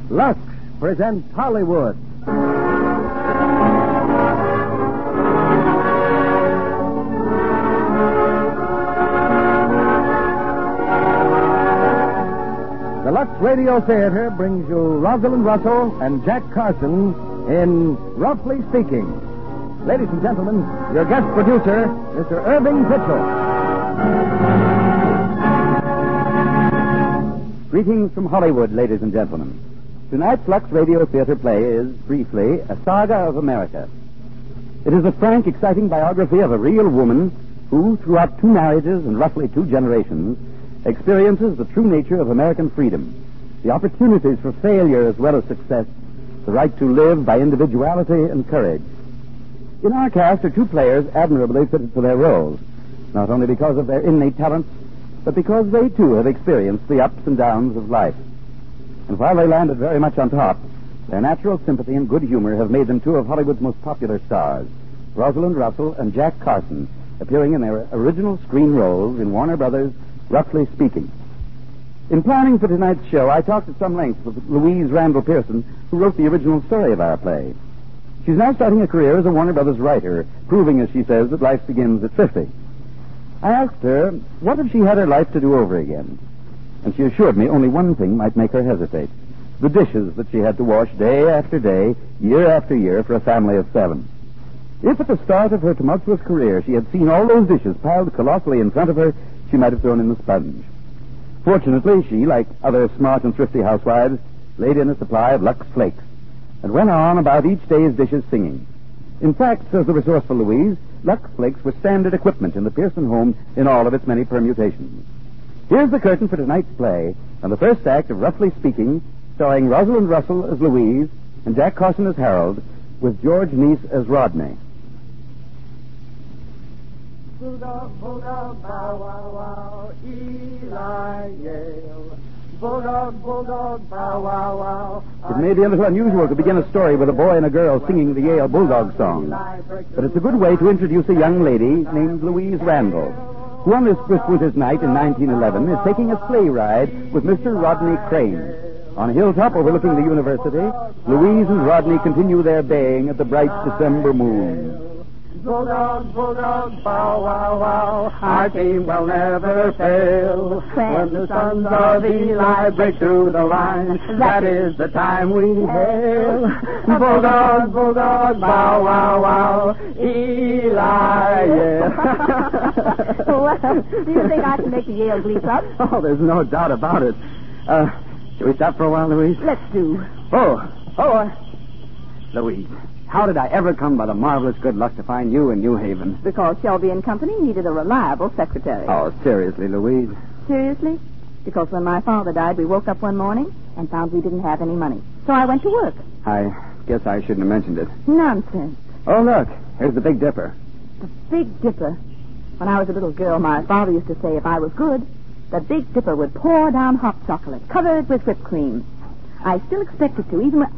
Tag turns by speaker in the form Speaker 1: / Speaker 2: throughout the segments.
Speaker 1: Lux presents Hollywood. The Lux Radio Theater brings you Rosalind Russell and Jack Carson in Roughly Speaking. Ladies and gentlemen, your guest producer, Mr. Irving Pitchell.
Speaker 2: Greetings from Hollywood, ladies and gentlemen. Tonight's Lux Radio Theater play is, briefly, a saga of America. It is a frank, exciting biography of a real woman who, throughout 2 marriages and roughly 2 generations, experiences the true nature of American freedom, the opportunities for failure as well as success, the right to live by individuality and courage. In our cast are 2 players admirably fitted for their roles, not only because of their innate talents, but because they, too, have experienced the ups and downs of life. And while they landed very much on top, their natural sympathy and good humor have made them 2 of Hollywood's most popular stars, Rosalind Russell and Jack Carson, appearing in their original screen roles in Warner Brothers' Roughly Speaking. In planning for tonight's show, I talked at some length with Louise Randall Pearson, who wrote the original story of our play. She's now starting a career as a Warner Brothers writer, proving, as she says, that life begins at 50. I asked her, what if she had her life to do over again? And she assured me only one thing might make her hesitate: the dishes that she had to wash day after day, year after year, for a family of 7. If at the start of her tumultuous career she had seen all those dishes piled colossally in front of her, she might have thrown in the sponge. Fortunately, she, like other smart and thrifty housewives, laid in a supply of Lux Flakes and went on about each day's dishes singing. In fact, says the resourceful Louise, Lux Flakes were standard equipment in the Pearson home in all of its many permutations. Here's the curtain for tonight's play, and the first act of Roughly Speaking, starring Rosalind Russell as Louise and Jack Carson as Harold, with George Neese as Rodney.
Speaker 3: Bulldog, bulldog, bow, wow, wow, Eli Yale. Bulldog, bulldog, bow, wow, wow.
Speaker 2: It may be a little unusual to begin a story with a boy and a girl singing the Yale Bulldog song, but it's a good way to introduce a young lady named Louise Randall, who on this crisp winter's night in 1911 is taking a sleigh ride with Mr. Rodney Crane. On a hilltop overlooking the university, Louise and Rodney continue their baying at the bright December moon.
Speaker 3: Bulldog, bulldog, bow, wow, wow, our team will never fail. When the sons of Eli break through the line, that is the time we hail. Bulldog, bulldog, bow, wow, wow, Eli, yeah.
Speaker 4: Well, do you think I can make the Yale Glee Club?
Speaker 2: Oh, there's no doubt about it. Shall we stop for a while, Louise?
Speaker 4: Let's do.
Speaker 2: Louise, how did I ever come by the marvelous good luck to find you in New Haven?
Speaker 4: Because Shelby and Company needed a reliable secretary.
Speaker 2: Oh, seriously, Louise?
Speaker 4: Seriously? Because when my father died, we woke up one morning and found we didn't have any money. So I went to work.
Speaker 2: I guess I shouldn't have mentioned it.
Speaker 4: Nonsense.
Speaker 2: Oh, look, here's the Big Dipper.
Speaker 4: The Big Dipper. When I was a little girl, my father used to say if I was good, the Big Dipper would pour down hot chocolate, covered with whipped cream. I still expect it to, even when...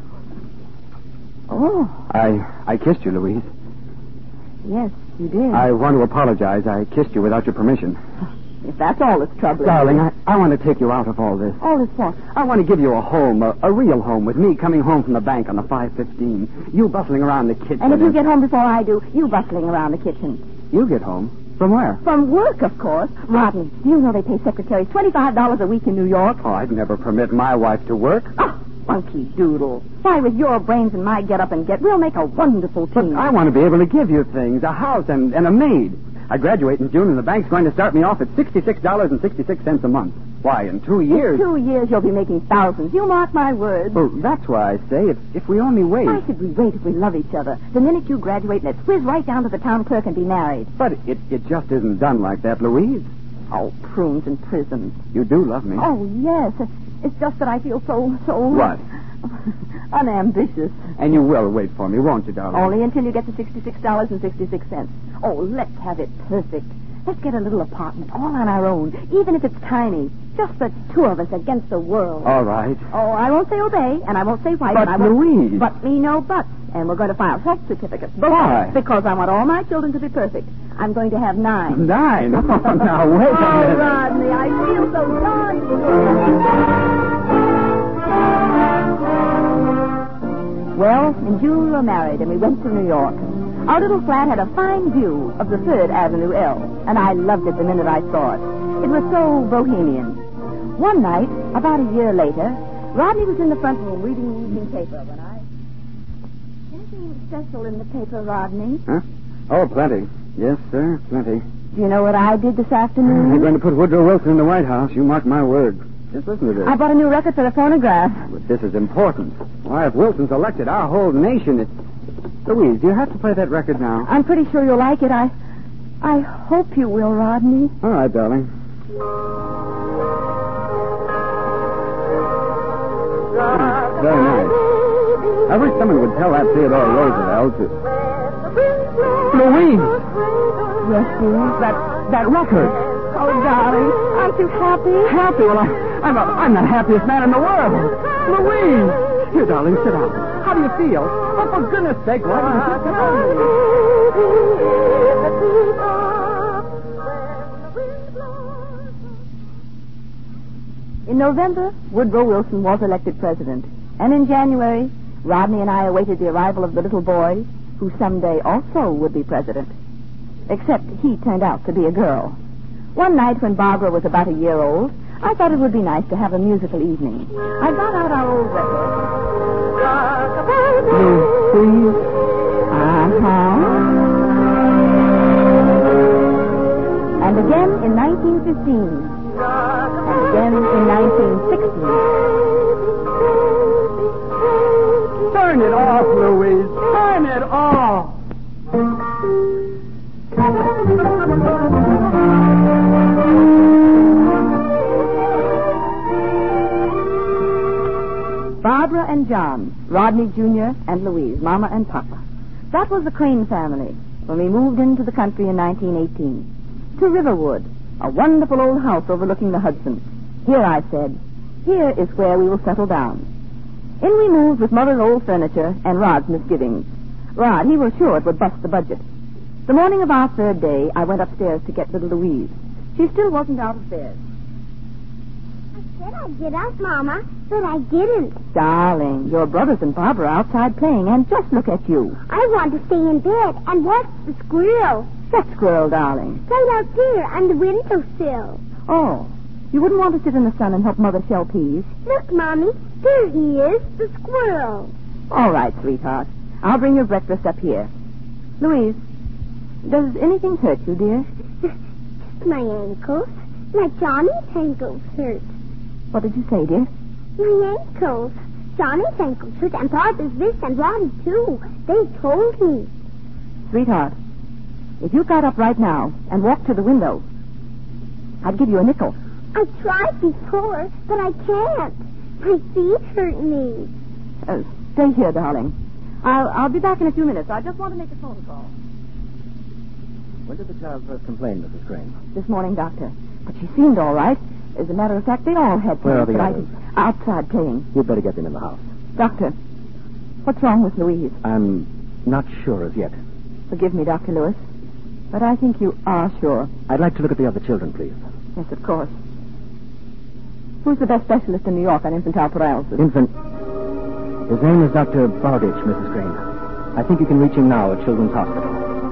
Speaker 4: Oh.
Speaker 2: I kissed you, Louise.
Speaker 4: Yes, you did.
Speaker 2: I want to apologize. I kissed you without your permission.
Speaker 4: If that's all that's troubling
Speaker 2: Darling,
Speaker 4: you.
Speaker 2: I want to take you out of all this.
Speaker 4: All this what?
Speaker 2: I want to give you a home, a real home, with me coming home from the bank on the 5:15. You bustling around the kitchen.
Speaker 4: And if you get home before I do, you bustling around the kitchen.
Speaker 2: You get home? From where?
Speaker 4: From work, of course. Rodney, do you know they pay secretaries $25 a week in New York?
Speaker 2: Oh, I'd never permit my wife to work.
Speaker 4: Oh, funky doodle. Why, with your brains and my get up and get, we'll make a wonderful team.
Speaker 2: But I want to be able to give you things, a house and a maid. I graduate in June, and the bank's going to start me off at $66.66 a month. Why, in 2 years...
Speaker 4: In 2 years, you'll be making thousands. You mark my words.
Speaker 2: Well, that's why I say, if we only wait...
Speaker 4: Why should we wait if we love each other? The minute you graduate, let's whiz right down to the town clerk and be married.
Speaker 2: But it just isn't done like that, Louise.
Speaker 4: Oh, prunes and prisms.
Speaker 2: You do love me.
Speaker 4: Oh, yes. It's just that I feel so...
Speaker 2: What?
Speaker 4: Unambitious.
Speaker 2: And you will wait for me, won't you, darling?
Speaker 4: Only until you get to $66.66. Oh, let's have it perfect. Let's get a little apartment, all on our own, even if it's tiny. Just the 2 of us against the world.
Speaker 2: All right.
Speaker 4: Oh, I won't say obey, and I won't say white.
Speaker 2: But, Louise...
Speaker 4: But me no buts. And we're going to file health certificates.
Speaker 2: Why?
Speaker 4: Because I want all my children to be perfect. I'm going to have 9.
Speaker 2: 9? Oh, now, wait a minute.
Speaker 4: Oh, Rodney, I feel so darn good. and June were married, and we went to New York. Our little flat had a fine view of the 3rd Avenue L, and I loved it the minute I saw it. It was so bohemian. One night, about a year later, Rodney was in the front room reading the evening paper when I... Anything special in the paper, Rodney?
Speaker 2: Huh? Oh, plenty. Yes, sir, plenty.
Speaker 4: Do you know what I did this afternoon?
Speaker 2: They're going to put Woodrow Wilson in the White House. You mark my word. Just listen to this.
Speaker 4: I bought a new record for the phonograph.
Speaker 2: But this is important. Why, if Wilson's elected, our whole nation is... Louise, do you have to play that record now?
Speaker 4: I'm pretty sure you'll like it. I hope you will, Rodney.
Speaker 2: All right, darling. Very nice. I wish someone would tell that Theodore Roosevelt to... Louise!
Speaker 4: Yes, dear?
Speaker 2: That record.
Speaker 4: Oh, darling, aren't you happy?
Speaker 2: Happy? Well, I'm the happiest man in the world. Louise! Here, darling, sit down. How do you feel? Oh, for goodness sake, why don't you sit down?
Speaker 4: In November, Woodrow Wilson was elected president. And in January, Rodney and I awaited the arrival of the little boy who someday also would be president. Except he turned out to be a girl. One night when Barbara was about a year old, I thought it would be nice to have a musical evening. I got out our old record.
Speaker 2: Please.
Speaker 4: And again in 1915. And again in 1916.
Speaker 2: Turn it off, Louise. Turn it off.
Speaker 4: Barbara and John, Rodney Jr. and Louise, Mama and Papa. That was the Crane family when we moved into the country in 1918. To Riverwood, a wonderful old house overlooking the Hudson. Here, I said, here is where we will settle down. In we moved with Mother's old furniture and Rod's misgivings. Rod, he was sure it would bust the budget. The morning of our 3rd day, I went upstairs to get little Louise. She still wasn't out of bed.
Speaker 5: I said I'd get up, Mama, but I didn't.
Speaker 4: Darling, your brothers and Barbara are outside playing, and just look at you.
Speaker 5: I want to stay in bed and watch the squirrel.
Speaker 4: That squirrel, darling.
Speaker 5: Right out there on the windowsill.
Speaker 4: Oh, you wouldn't want to sit in the sun and help Mother shell peas?
Speaker 5: Look, Mommy, there he is, the squirrel.
Speaker 4: All right, sweetheart. I'll bring your breakfast up here. Louise, does anything hurt you, dear?
Speaker 5: Just my ankles. Like Johnny's ankles hurt.
Speaker 4: What did you say, dear?
Speaker 5: My ankles. Johnny's ankles hurt, and Barbara's wrist, and Roddy, too. They told me.
Speaker 4: Sweetheart, if you got up right now and walked to the window, I'd give you a nickel.
Speaker 5: I tried before, but I can't. My feet hurt me.
Speaker 4: Stay here, darling. I'll be back in a few minutes. I just want to make a phone call.
Speaker 1: When did the child first complain, Mrs. Crane?
Speaker 4: This morning, Doctor. But she seemed all right. As a matter of fact, they all had
Speaker 1: Where are
Speaker 4: pains,
Speaker 1: the
Speaker 4: but
Speaker 1: others?
Speaker 4: outside playing.
Speaker 1: You'd better get them in the house.
Speaker 4: Doctor, what's wrong with Louise?
Speaker 1: I'm not sure as yet.
Speaker 4: Forgive me, Dr. Lewis, but I think you are sure.
Speaker 1: I'd like to look at the other children, please.
Speaker 4: Yes, of course. Who's the best specialist in New York on infantile paralysis?
Speaker 1: His name is Dr. Bowditch, Mrs. Crane. I think you can reach him now at Children's Hospital.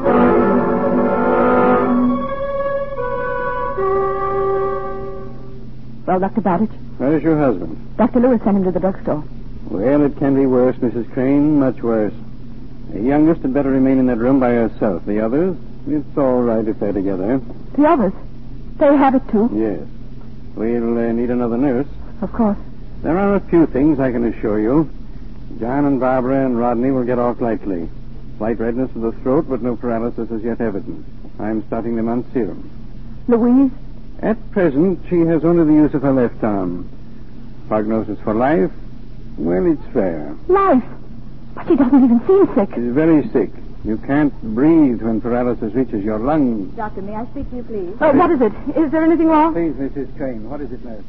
Speaker 4: Well, Dr. Bowditch,
Speaker 3: Where's your husband?
Speaker 4: Dr. Lewis sent him to the drugstore.
Speaker 3: Well, it can be worse, Mrs. Crane, much worse. The youngest had better remain in that room by herself. The others, it's all right if they're together.
Speaker 4: The others, they have it too.
Speaker 3: Yes. We'll need another nurse.
Speaker 4: Of course.
Speaker 3: There are a few things I can assure you. John and Barbara and Rodney will get off lightly. Slight redness of the throat, but no paralysis as yet evident. I'm starting them on serum.
Speaker 4: Louise?
Speaker 3: At present, she has only the use of her left arm. Prognosis for life? Well, it's fair.
Speaker 4: Life? But she doesn't even seem sick.
Speaker 3: She's very sick. You can't breathe when paralysis reaches your lungs.
Speaker 4: Doctor, may I speak to you, please? Oh, what is it? Is there anything wrong?
Speaker 3: Please, Mrs. Crane, what is it, nurse?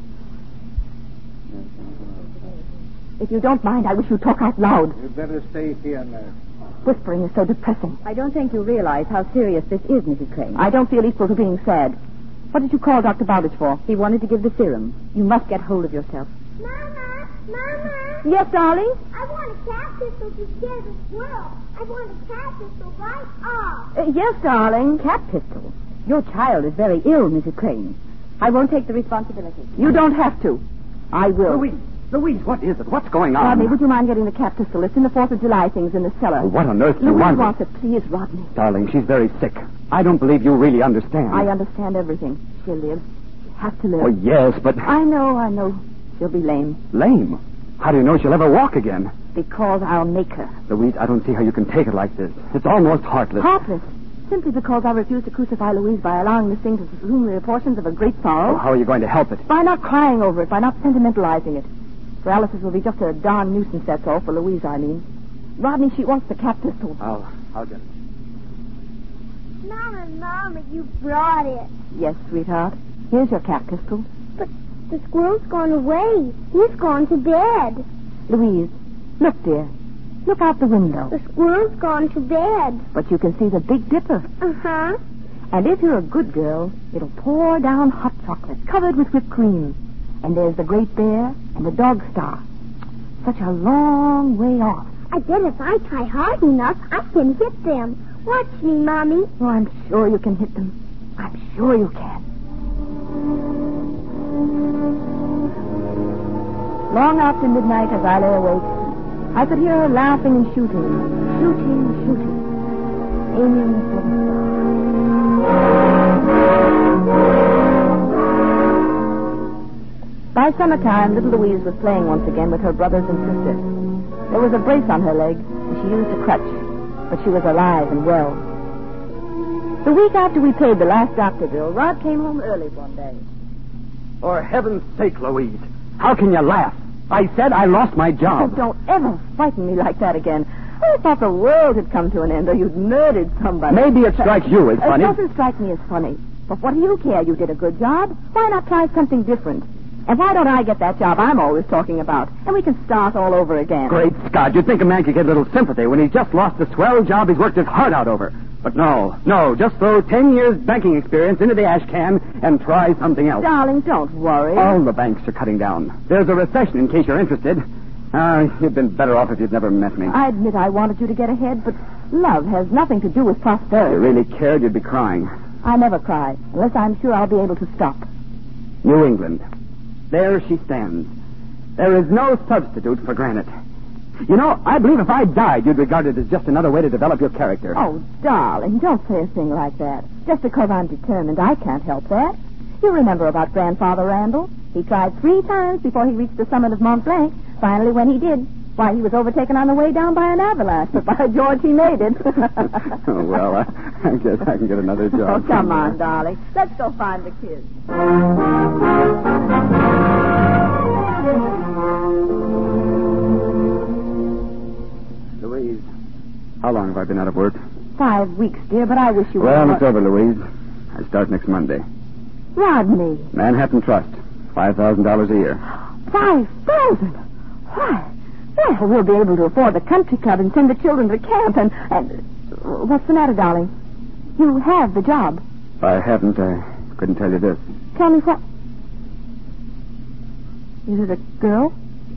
Speaker 4: If you don't mind, I wish you'd talk out loud.
Speaker 3: You'd better stay here, nurse.
Speaker 4: Whispering is so depressing.
Speaker 6: I don't think you realize how serious this is, Mrs. Crane.
Speaker 4: I don't feel equal to being sad. What did you call Dr. Bowditch for?
Speaker 6: He wanted to give the serum. You must get hold of yourself.
Speaker 5: Mama! Mama!
Speaker 4: Yes, darling?
Speaker 5: I want want a cat pistol to scare the squirrel. I want a cat pistol right off.
Speaker 6: Yes, darling, cat pistol. Your child is very ill, Mrs. Crane. I won't take the responsibility.
Speaker 4: You don't have to. I will.
Speaker 2: Louise, what is it? What's going on?
Speaker 4: Rodney, would you mind getting the cat pistol? It's in the 4th of July things in the cellar.
Speaker 2: Oh, what on earth do you
Speaker 4: Louise
Speaker 2: want?
Speaker 4: wants it. Please, Rodney.
Speaker 2: Darling, she's very sick. I don't believe you really understand.
Speaker 4: I understand everything. She'll live. She has to live.
Speaker 2: Oh, yes, but...
Speaker 4: I know. She'll be lame.
Speaker 2: Lame? How do you know she'll ever walk again?
Speaker 4: Because I'll make her.
Speaker 2: Louise, I don't see how you can take it like this. It's almost heartless.
Speaker 4: Heartless? Simply because I refuse to crucify Louise by allowing this thing to assume the proportions of a great sorrow.
Speaker 2: Oh, how are you going to help it?
Speaker 4: By not crying over it, by not sentimentalizing it. Paralysis will be just a darn nuisance, that's all, for Louise, I mean. Rodney, she wants the cat pistol.
Speaker 2: I'll get it.
Speaker 5: Mama, you brought it.
Speaker 4: Yes, sweetheart. Here's your cat pistol.
Speaker 5: But the squirrel's gone away. He's gone to bed.
Speaker 4: Louise, look, dear. Look out the window.
Speaker 5: The squirrel's gone to bed.
Speaker 4: But you can see the Big Dipper.
Speaker 5: Uh-huh.
Speaker 4: And if you're a good girl, it'll pour down hot chocolate covered with whipped cream. And there's the Great Bear and the Dog Star. Such a long way off.
Speaker 5: I bet if I try hard enough, I can hit them. Watch me, Mommy.
Speaker 4: Oh, I'm sure you can hit them. I'm sure you can. Long after midnight, as I lay awake, I could hear her laughing and shooting, aiming for the stars. By summertime, little Louise was playing once again with her brothers and sister. There was a brace on her leg, and she used a crutch, but she was alive and well. The week after we paid the last doctor bill, Rod came home early one day.
Speaker 2: For heaven's sake, Louise, how can you laugh? I said I lost my
Speaker 4: Oh,
Speaker 2: job.
Speaker 4: don't ever frighten me like that again. I thought the world had come to an end, or you'd murdered somebody.
Speaker 2: Maybe it strikes you as funny.
Speaker 4: It doesn't strike me as funny. But what do you care? You did a good job. Why not try something different? And why don't I get that job I'm always talking about? And we can start all over again.
Speaker 2: Great Scott, you'd think a man could get a little sympathy when he's just lost the swell job he's worked his heart out over. But no, just throw 10 years banking experience into the ash can and try something else.
Speaker 4: Darling, don't worry.
Speaker 2: All the banks are cutting down. There's a recession in case you're interested. You'd been better off if you'd never met me.
Speaker 4: I admit I wanted you to get ahead, but love has nothing to do with
Speaker 2: If
Speaker 4: prosperity.
Speaker 2: you really cared, you'd be crying.
Speaker 4: I never cry, unless I'm sure I'll be able to stop.
Speaker 2: New England. There she stands. There is no substitute for granite. You know, I believe if I died, you'd regard it as just another way to develop your character.
Speaker 4: Oh, darling, don't say a thing like that. Just because I'm determined, I can't help that. You remember about Grandfather Randall? He tried 3 times before he reached the summit of Mont Blanc. Finally, when he did, why, he was overtaken on the way down by an avalanche. But by George, he made it.
Speaker 2: Oh, well, I guess I can get another job.
Speaker 4: Oh, come on, darling. Let's go find the kids.
Speaker 2: Louise, how long have I been out of work?
Speaker 4: 5 weeks, dear, but I wish you
Speaker 2: Well,
Speaker 4: would...
Speaker 2: it's over, Louise. I start next Monday.
Speaker 4: Rodney.
Speaker 2: Manhattan Trust, $5,000 a year.
Speaker 4: 5,000? Why? Well, we'll be able to afford the country club and send the children to camp and... What's the matter, darling? You have the job.
Speaker 2: If I hadn't, I couldn't tell you this.
Speaker 4: Tell me what... Is it a girl?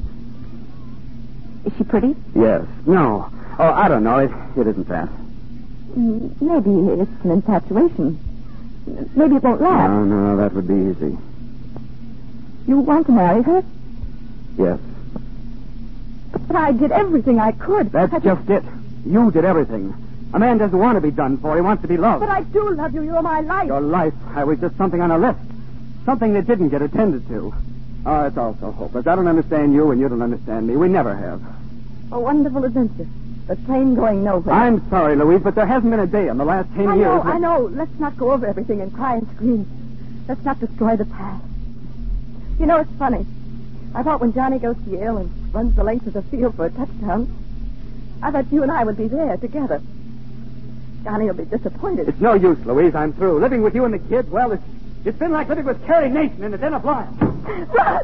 Speaker 4: Is she pretty?
Speaker 2: Yes. No. Oh, I don't know. It isn't that.
Speaker 4: Maybe it's an infatuation. Maybe it won't last.
Speaker 2: No, that would be easy.
Speaker 4: You want to marry her?
Speaker 2: Yes.
Speaker 4: But I did everything I could.
Speaker 2: That's just it. You did everything. A man doesn't want to be done for. He wants to be loved.
Speaker 4: But I do love you. You're my life.
Speaker 2: Your life. I was just something on a list. Something that didn't get attended to. Oh, it's all so hopeless. I don't understand you, and you don't understand me. We never have.
Speaker 4: A wonderful adventure. But plain going nowhere.
Speaker 2: I'm sorry, Louise, but there hasn't been a day in the last 10 years.
Speaker 4: I know. Let's not go over everything and cry and scream. Let's not destroy the past. You know, it's funny. I thought when Johnny goes to Yale and runs the length of the field for a touchdown, I thought you and I would be there together. Johnny will be disappointed.
Speaker 2: It's no use, Louise. I'm through. Living with you and the kids, well, it's been like living with Carrie Nation in the Den of Lions.
Speaker 4: Run!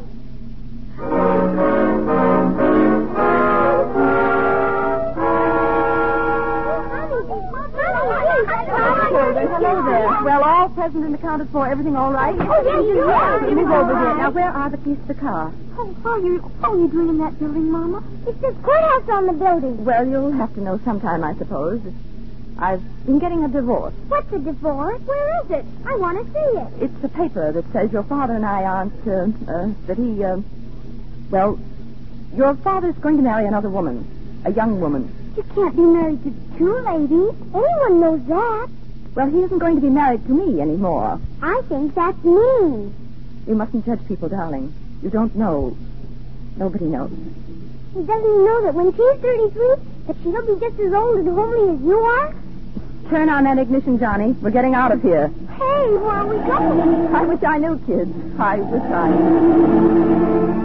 Speaker 4: Hello there. Well, all present and accounted for. Everything all right?
Speaker 5: Oh, yes.
Speaker 4: Move over here. Now, where are the keys to the car?
Speaker 5: Oh, What are you doing in that building, Mama? It says courthouse on the building.
Speaker 4: Well, you'll have to know sometime, I suppose. I've been getting a divorce.
Speaker 5: What's a divorce? Where is it? I want to see it.
Speaker 4: It's a paper that says your father and I aren't, that he, well, your father's going to marry another woman, a young woman.
Speaker 5: You can't be married to two ladies. Anyone knows that.
Speaker 4: Well, he isn't going to be married to me anymore.
Speaker 5: I think that's mean.
Speaker 4: You mustn't judge people, darling. You don't know. Nobody knows.
Speaker 5: He doesn't know that when she's 33, that she'll be just as old and homely as you are?
Speaker 4: Turn on that ignition, Johnny. We're getting out of here.
Speaker 5: Hey, where are we going?
Speaker 4: I wish I knew, kids. I wish I knew.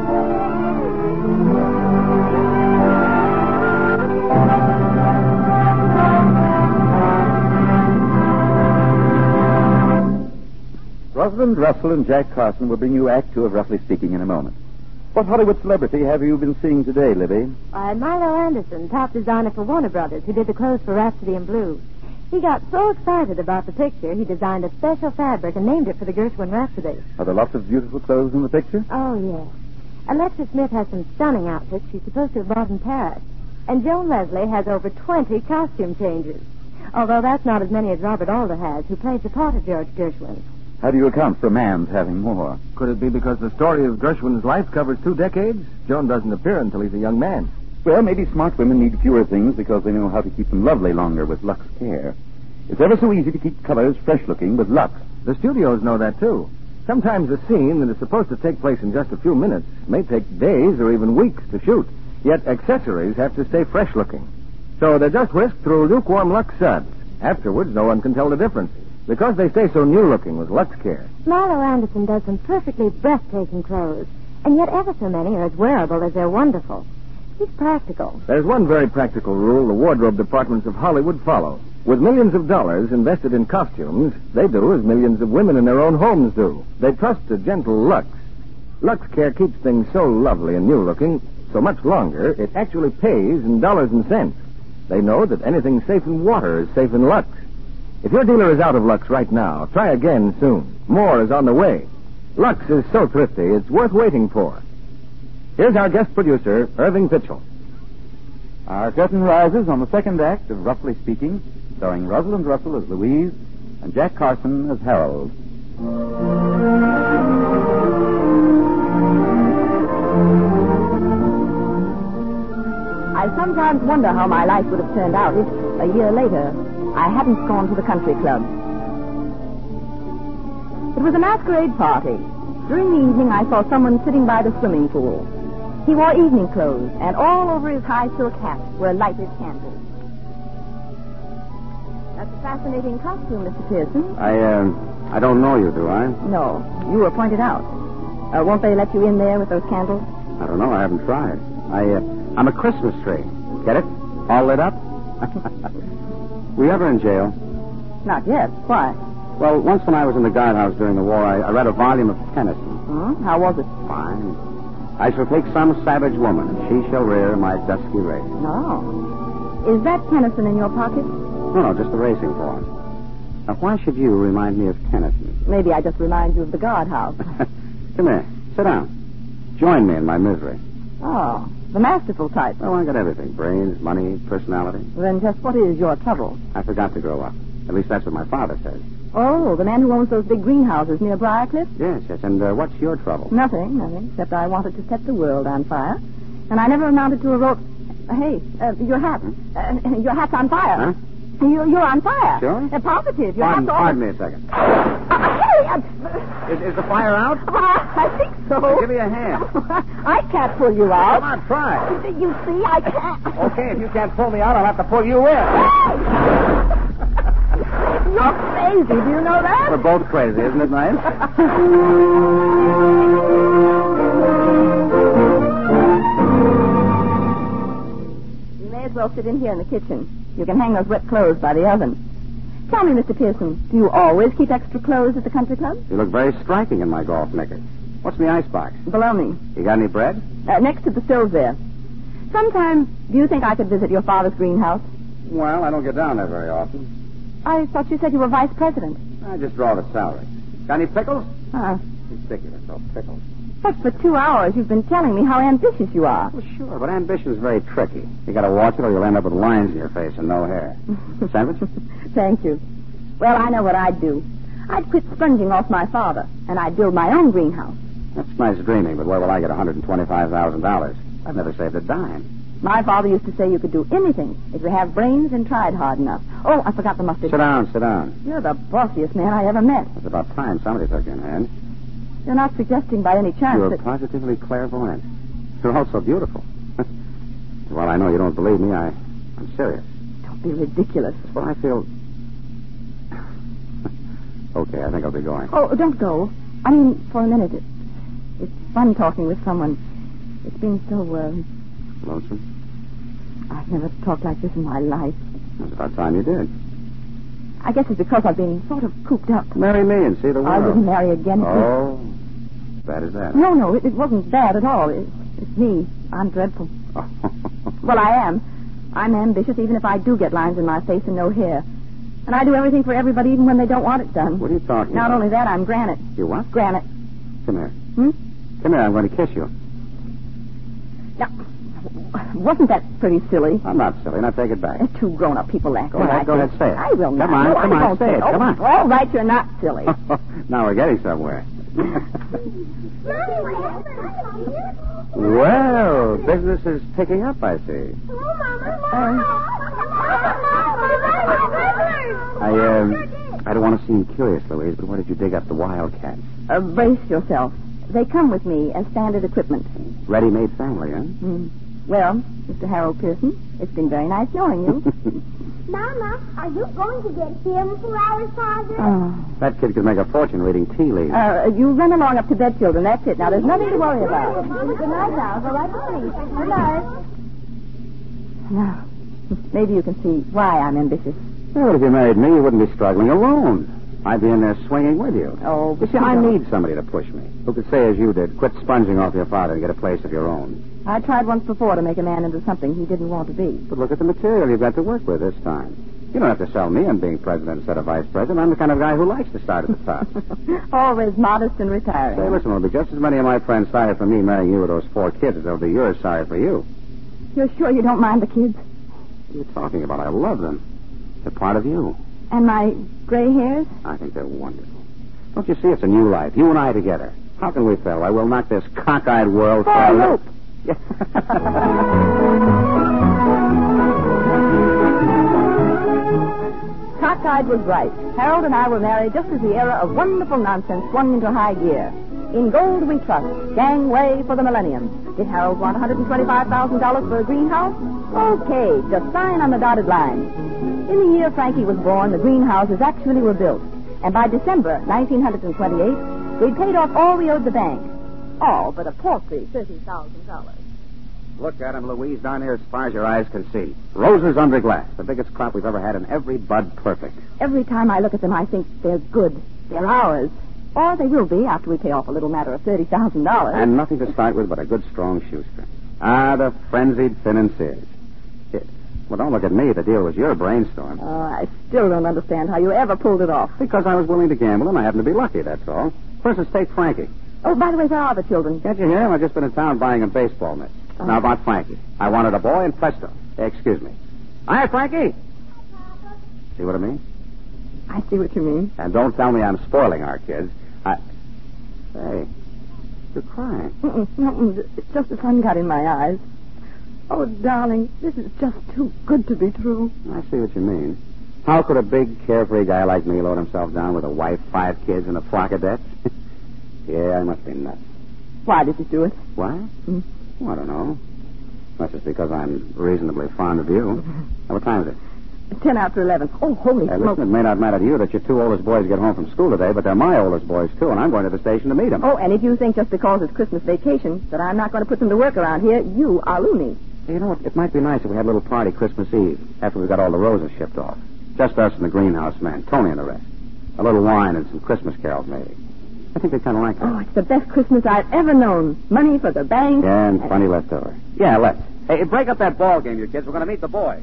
Speaker 2: Rosalind Russell and Jack Carson will bring you Act Two of Roughly Speaking in a moment. What Hollywood celebrity have you been seeing today, Libby?
Speaker 7: Milo Anderson, top designer for Warner Brothers, who did the clothes for Rhapsody in Blue. He got so excited about the picture, he designed a special fabric and named it for the Gershwin Rhapsody.
Speaker 2: Are there lots of beautiful clothes in the picture?
Speaker 7: Oh, yes. Alexa Smith has some stunning outfits she's supposed to have bought in Paris. And Joan Leslie has over 20 costume changes. Although that's not as many as Robert Alder has, who plays the part of George Gershwin.
Speaker 1: How do you account for a man's having more? Could it be because the story of Gershwin's life covers 2 decades? Joan doesn't appear until he's a young man.
Speaker 2: Well, maybe smart women need fewer things because they know how to keep them lovely longer with Lux Care. It's ever so easy to keep colors fresh-looking with Lux.
Speaker 1: The studios know that, too. Sometimes a scene that is supposed to take place in just a few minutes may take days or even weeks to shoot. Yet accessories have to stay fresh-looking. So they're just whisked through lukewarm Lux suds. Afterwards, no one can tell the difference, because they stay so new-looking with Lux Care.
Speaker 7: Milo Anderson does some perfectly breathtaking clothes, and yet ever so many are as wearable as they're wonderful. He's practical.
Speaker 1: There's one very practical rule the wardrobe departments of Hollywood follow. With millions of dollars invested in costumes, they do as millions of women in their own homes do. They trust to gentle Lux. Lux Care keeps things so lovely and new-looking so much longer, it actually pays in dollars and cents. They know that anything safe in water is safe in Lux. If your dealer is out of Lux right now, try again soon. More is on the way. Lux is so thrifty, it's worth waiting for. Here's our guest producer, Irving Pitchell.
Speaker 2: Our curtain rises on the second act of Roughly Speaking, starring Rosalind Russell as Louise and Jack Carson as Harold.
Speaker 4: I sometimes wonder how my life would have turned out if, a year later, I hadn't gone to the country club. It was a masquerade party. During the evening, I saw someone sitting by the swimming pool. He wore evening clothes, and all over his high silk hat were lighted candles. That's a fascinating costume, Mr. Pearson.
Speaker 2: I don't know you, do I?
Speaker 4: No, you were pointed out. Won't they let you in there with those candles?
Speaker 2: I don't know. I haven't tried. I'm a Christmas tree. Get it? All lit up? Were you ever in jail?
Speaker 4: Not yet. Why?
Speaker 2: Well, once when I was in the guardhouse during the war, I read a volume of Tennyson.
Speaker 4: How was it?
Speaker 2: Fine. I shall take some savage woman, and she shall rear my dusky race.
Speaker 4: No. Is that Tennyson in your pocket?
Speaker 2: No, just the racing form. Now, why should you remind me of Tennyson?
Speaker 4: Maybe I just remind you of the guardhouse.
Speaker 2: Come here. Sit down. Join me in my misery.
Speaker 4: Oh, the masterful type.
Speaker 2: Oh, I got everything. Brains, money, personality.
Speaker 4: Then just what is your trouble?
Speaker 2: I forgot to grow up. At least that's what my father says.
Speaker 4: Oh, the man who owns those big greenhouses near Briarcliff?
Speaker 2: Yes. And what's your trouble?
Speaker 4: Nothing, except I wanted to set the world on fire. And I never amounted to a rope. Hey, your hat. Your hat's on fire.
Speaker 2: Huh?
Speaker 4: You're on fire.
Speaker 2: Sure?
Speaker 4: Positive. Your hat's
Speaker 2: Pardon me a second. Is the fire out?
Speaker 4: I think so.
Speaker 2: Give me a hand.
Speaker 4: I can't pull you out.
Speaker 2: Come on, try.
Speaker 4: You see, I can't.
Speaker 2: Okay, if you can't pull me out, I'll have to pull you in.
Speaker 4: You're crazy. Do you know that?
Speaker 2: We're both crazy, isn't it nice?
Speaker 4: You may as well sit in here in the kitchen. You can hang those wet clothes by the oven. Tell me, Mr. Pearson, do you always keep extra clothes at the country club?
Speaker 2: You look very striking in my golf knickers. What's in the icebox?
Speaker 4: Below me.
Speaker 2: You got any bread?
Speaker 4: Next to the stove there. Sometime, do you think I could visit your father's greenhouse?
Speaker 2: Well, I don't get down there very often.
Speaker 4: I thought you said you were vice president.
Speaker 2: I just draw the salary. Got any pickles?
Speaker 4: Uh-uh.
Speaker 2: Ridiculous, all pickles.
Speaker 4: But for 2 hours you've been telling me how ambitious you are.
Speaker 2: Well, sure, but ambition's very tricky. You gotta watch it or you'll end up with lines in your face and no hair. Sandwich?
Speaker 4: Thank you. Well, I know what I'd do. I'd quit sponging off my father, and I'd build my own greenhouse.
Speaker 2: That's nice dreaming, but where will I get $125,000? I've never saved a dime.
Speaker 4: My father used to say you could do anything if you have brains and tried hard enough. Oh, I forgot the mustard.
Speaker 2: Sit down.
Speaker 4: You're the bossiest man I ever met.
Speaker 2: It's about time somebody took you in hand.
Speaker 4: You're not suggesting by any chance
Speaker 2: You're
Speaker 4: that...
Speaker 2: positively clairvoyant. You're also beautiful. Well, I know you don't believe me. I'm serious.
Speaker 4: Don't be ridiculous.
Speaker 2: That's what I feel... Okay, I think I'll be going.
Speaker 4: Oh, don't go. I mean, for a minute. It's fun talking with someone. It's been so,
Speaker 2: Lonesome?
Speaker 4: I've never talked like this in my life.
Speaker 2: It's about time you did.
Speaker 4: I guess it's because I've been sort of cooped up.
Speaker 2: Marry me and see the world.
Speaker 4: I wouldn't marry again.
Speaker 2: Oh, bad as that.
Speaker 4: No, it wasn't bad at all. It's me. I'm dreadful. Well, I am. I'm ambitious even if I do get lines in my face and no hair. And I do everything for everybody even when they don't want it done.
Speaker 2: What are you talking about?
Speaker 4: Not only that, I'm granite.
Speaker 2: You what?
Speaker 4: Granite.
Speaker 2: Come here.
Speaker 4: Hmm?
Speaker 2: Come here, I'm going to kiss you.
Speaker 4: Now, wasn't that pretty silly?
Speaker 2: I'm not silly. Now take it back.
Speaker 4: Two grown-up people laugh.
Speaker 2: Go ahead, say it.
Speaker 4: I will not.
Speaker 2: Come on,
Speaker 4: No,
Speaker 2: come
Speaker 4: I
Speaker 2: on,
Speaker 4: won't
Speaker 2: say it.
Speaker 4: Oh,
Speaker 2: Come on.
Speaker 4: All right, you're not silly.
Speaker 2: Now we're getting somewhere. Well, business is picking up, I see. I don't want to seem curious, Louise, but where did you dig up the wildcats?
Speaker 4: Brace yourself. They come with me as standard equipment.
Speaker 2: Ready-made family, huh?
Speaker 4: Well, Mr. Harold Pearson, it's been very nice knowing you.
Speaker 5: Mama, are you going to get him for our father?
Speaker 2: That kid could make a fortune reading tea leaves.
Speaker 4: You run along up to bed, children. That's it. Now, there's nothing to worry about.
Speaker 5: Good night now. Go right to sleep. Good night.
Speaker 4: Now, maybe you can see why I'm ambitious.
Speaker 2: Well, if you married me, you wouldn't be struggling alone. I'd be in there swinging with you.
Speaker 4: Oh,
Speaker 2: You see, I need somebody to push me, who could say, as you did, quit sponging off your father and get a place of your own.
Speaker 4: I tried once before to make a man into something he didn't want to be.
Speaker 2: But look at the material you've got to work with this time. You don't have to sell me on being president instead of vice president. I'm the kind of guy who likes to start at the top.
Speaker 4: Always modest and retiring.
Speaker 2: Say, listen, there'll be just as many of my friends sorry for me marrying you with those 4 kids as there'll be yours sorry for you.
Speaker 4: You're sure you don't mind the kids?
Speaker 2: What are you talking about? I love them. They're part of you.
Speaker 4: And my gray hairs?
Speaker 2: I think they're wonderful. Don't you see it's a new life? You and I together. How can we fail? I will knock this cockeyed world
Speaker 4: for a loop. Cockeyed was right. Harold and I were married just as the era of wonderful nonsense swung into high gear. In gold we trust. Gangway for the millennium. Did Harold want $125,000 for a greenhouse? Okay, just sign on the dotted line. In the year Frankie was born, the greenhouses actually were built. And by December 1928, we'd paid off all we owed the bank. All but a paltry $30,000.
Speaker 2: Look at him, Louise, down here as far as your eyes can see. Roses under glass. The biggest crop we've ever had, and every bud perfect.
Speaker 4: Every time I look at them, I think they're good. They're ours. Or they will be after we pay off a little matter of $30,000.
Speaker 2: And nothing to start with but a good, strong shoestring. Ah, the frenzied financiers. Well, don't look at me. The deal was your brainstorm.
Speaker 4: Oh, I still don't understand how you ever pulled it off.
Speaker 2: Because I was willing to gamble, and I happened to be lucky, that's all. For instance, take Frankie.
Speaker 4: Oh, by the way, where are the children?
Speaker 2: Can't you hear him? I've just been in town buying him baseball mitts. Now about Frankie. I wanted a boy, and presto. Excuse me. Hi, Frankie. See what I mean?
Speaker 4: I see what you mean.
Speaker 2: And don't tell me I'm spoiling our kids. Hey, you're crying.
Speaker 4: It's just the sun got in my eyes. Oh, darling, this is just too good to be true.
Speaker 2: I see what you mean. How could a big, carefree guy like me load himself down with a wife, 5 kids, and a flock of debts? Yeah, I must be nuts.
Speaker 4: Why did you do it?
Speaker 2: Why? Well, I don't know. Unless it's because I'm reasonably fond of you. Now, what time is it?
Speaker 4: 10 after 11. Oh, holy smoke.
Speaker 2: Listen, it may not matter to you that your 2 oldest boys get home from school today, but they're my oldest boys, too, and I'm going to the station to meet them.
Speaker 4: Oh, and if you think just because it's Christmas vacation that I'm not going to put them to work around here, you are loony.
Speaker 2: Hey, you know what? It might be nice if we had a little party Christmas Eve after we got all the roses shipped off. Just us and the greenhouse man, Tony and the rest. A little wine and some Christmas carols, maybe. I think they'd kind of like that.
Speaker 4: Oh, it's the best Christmas I've ever known. Money for the bank.
Speaker 2: Yeah, and plenty left over. Yeah, let's. Hey, break up that ball game, you kids. We're going to meet the boys.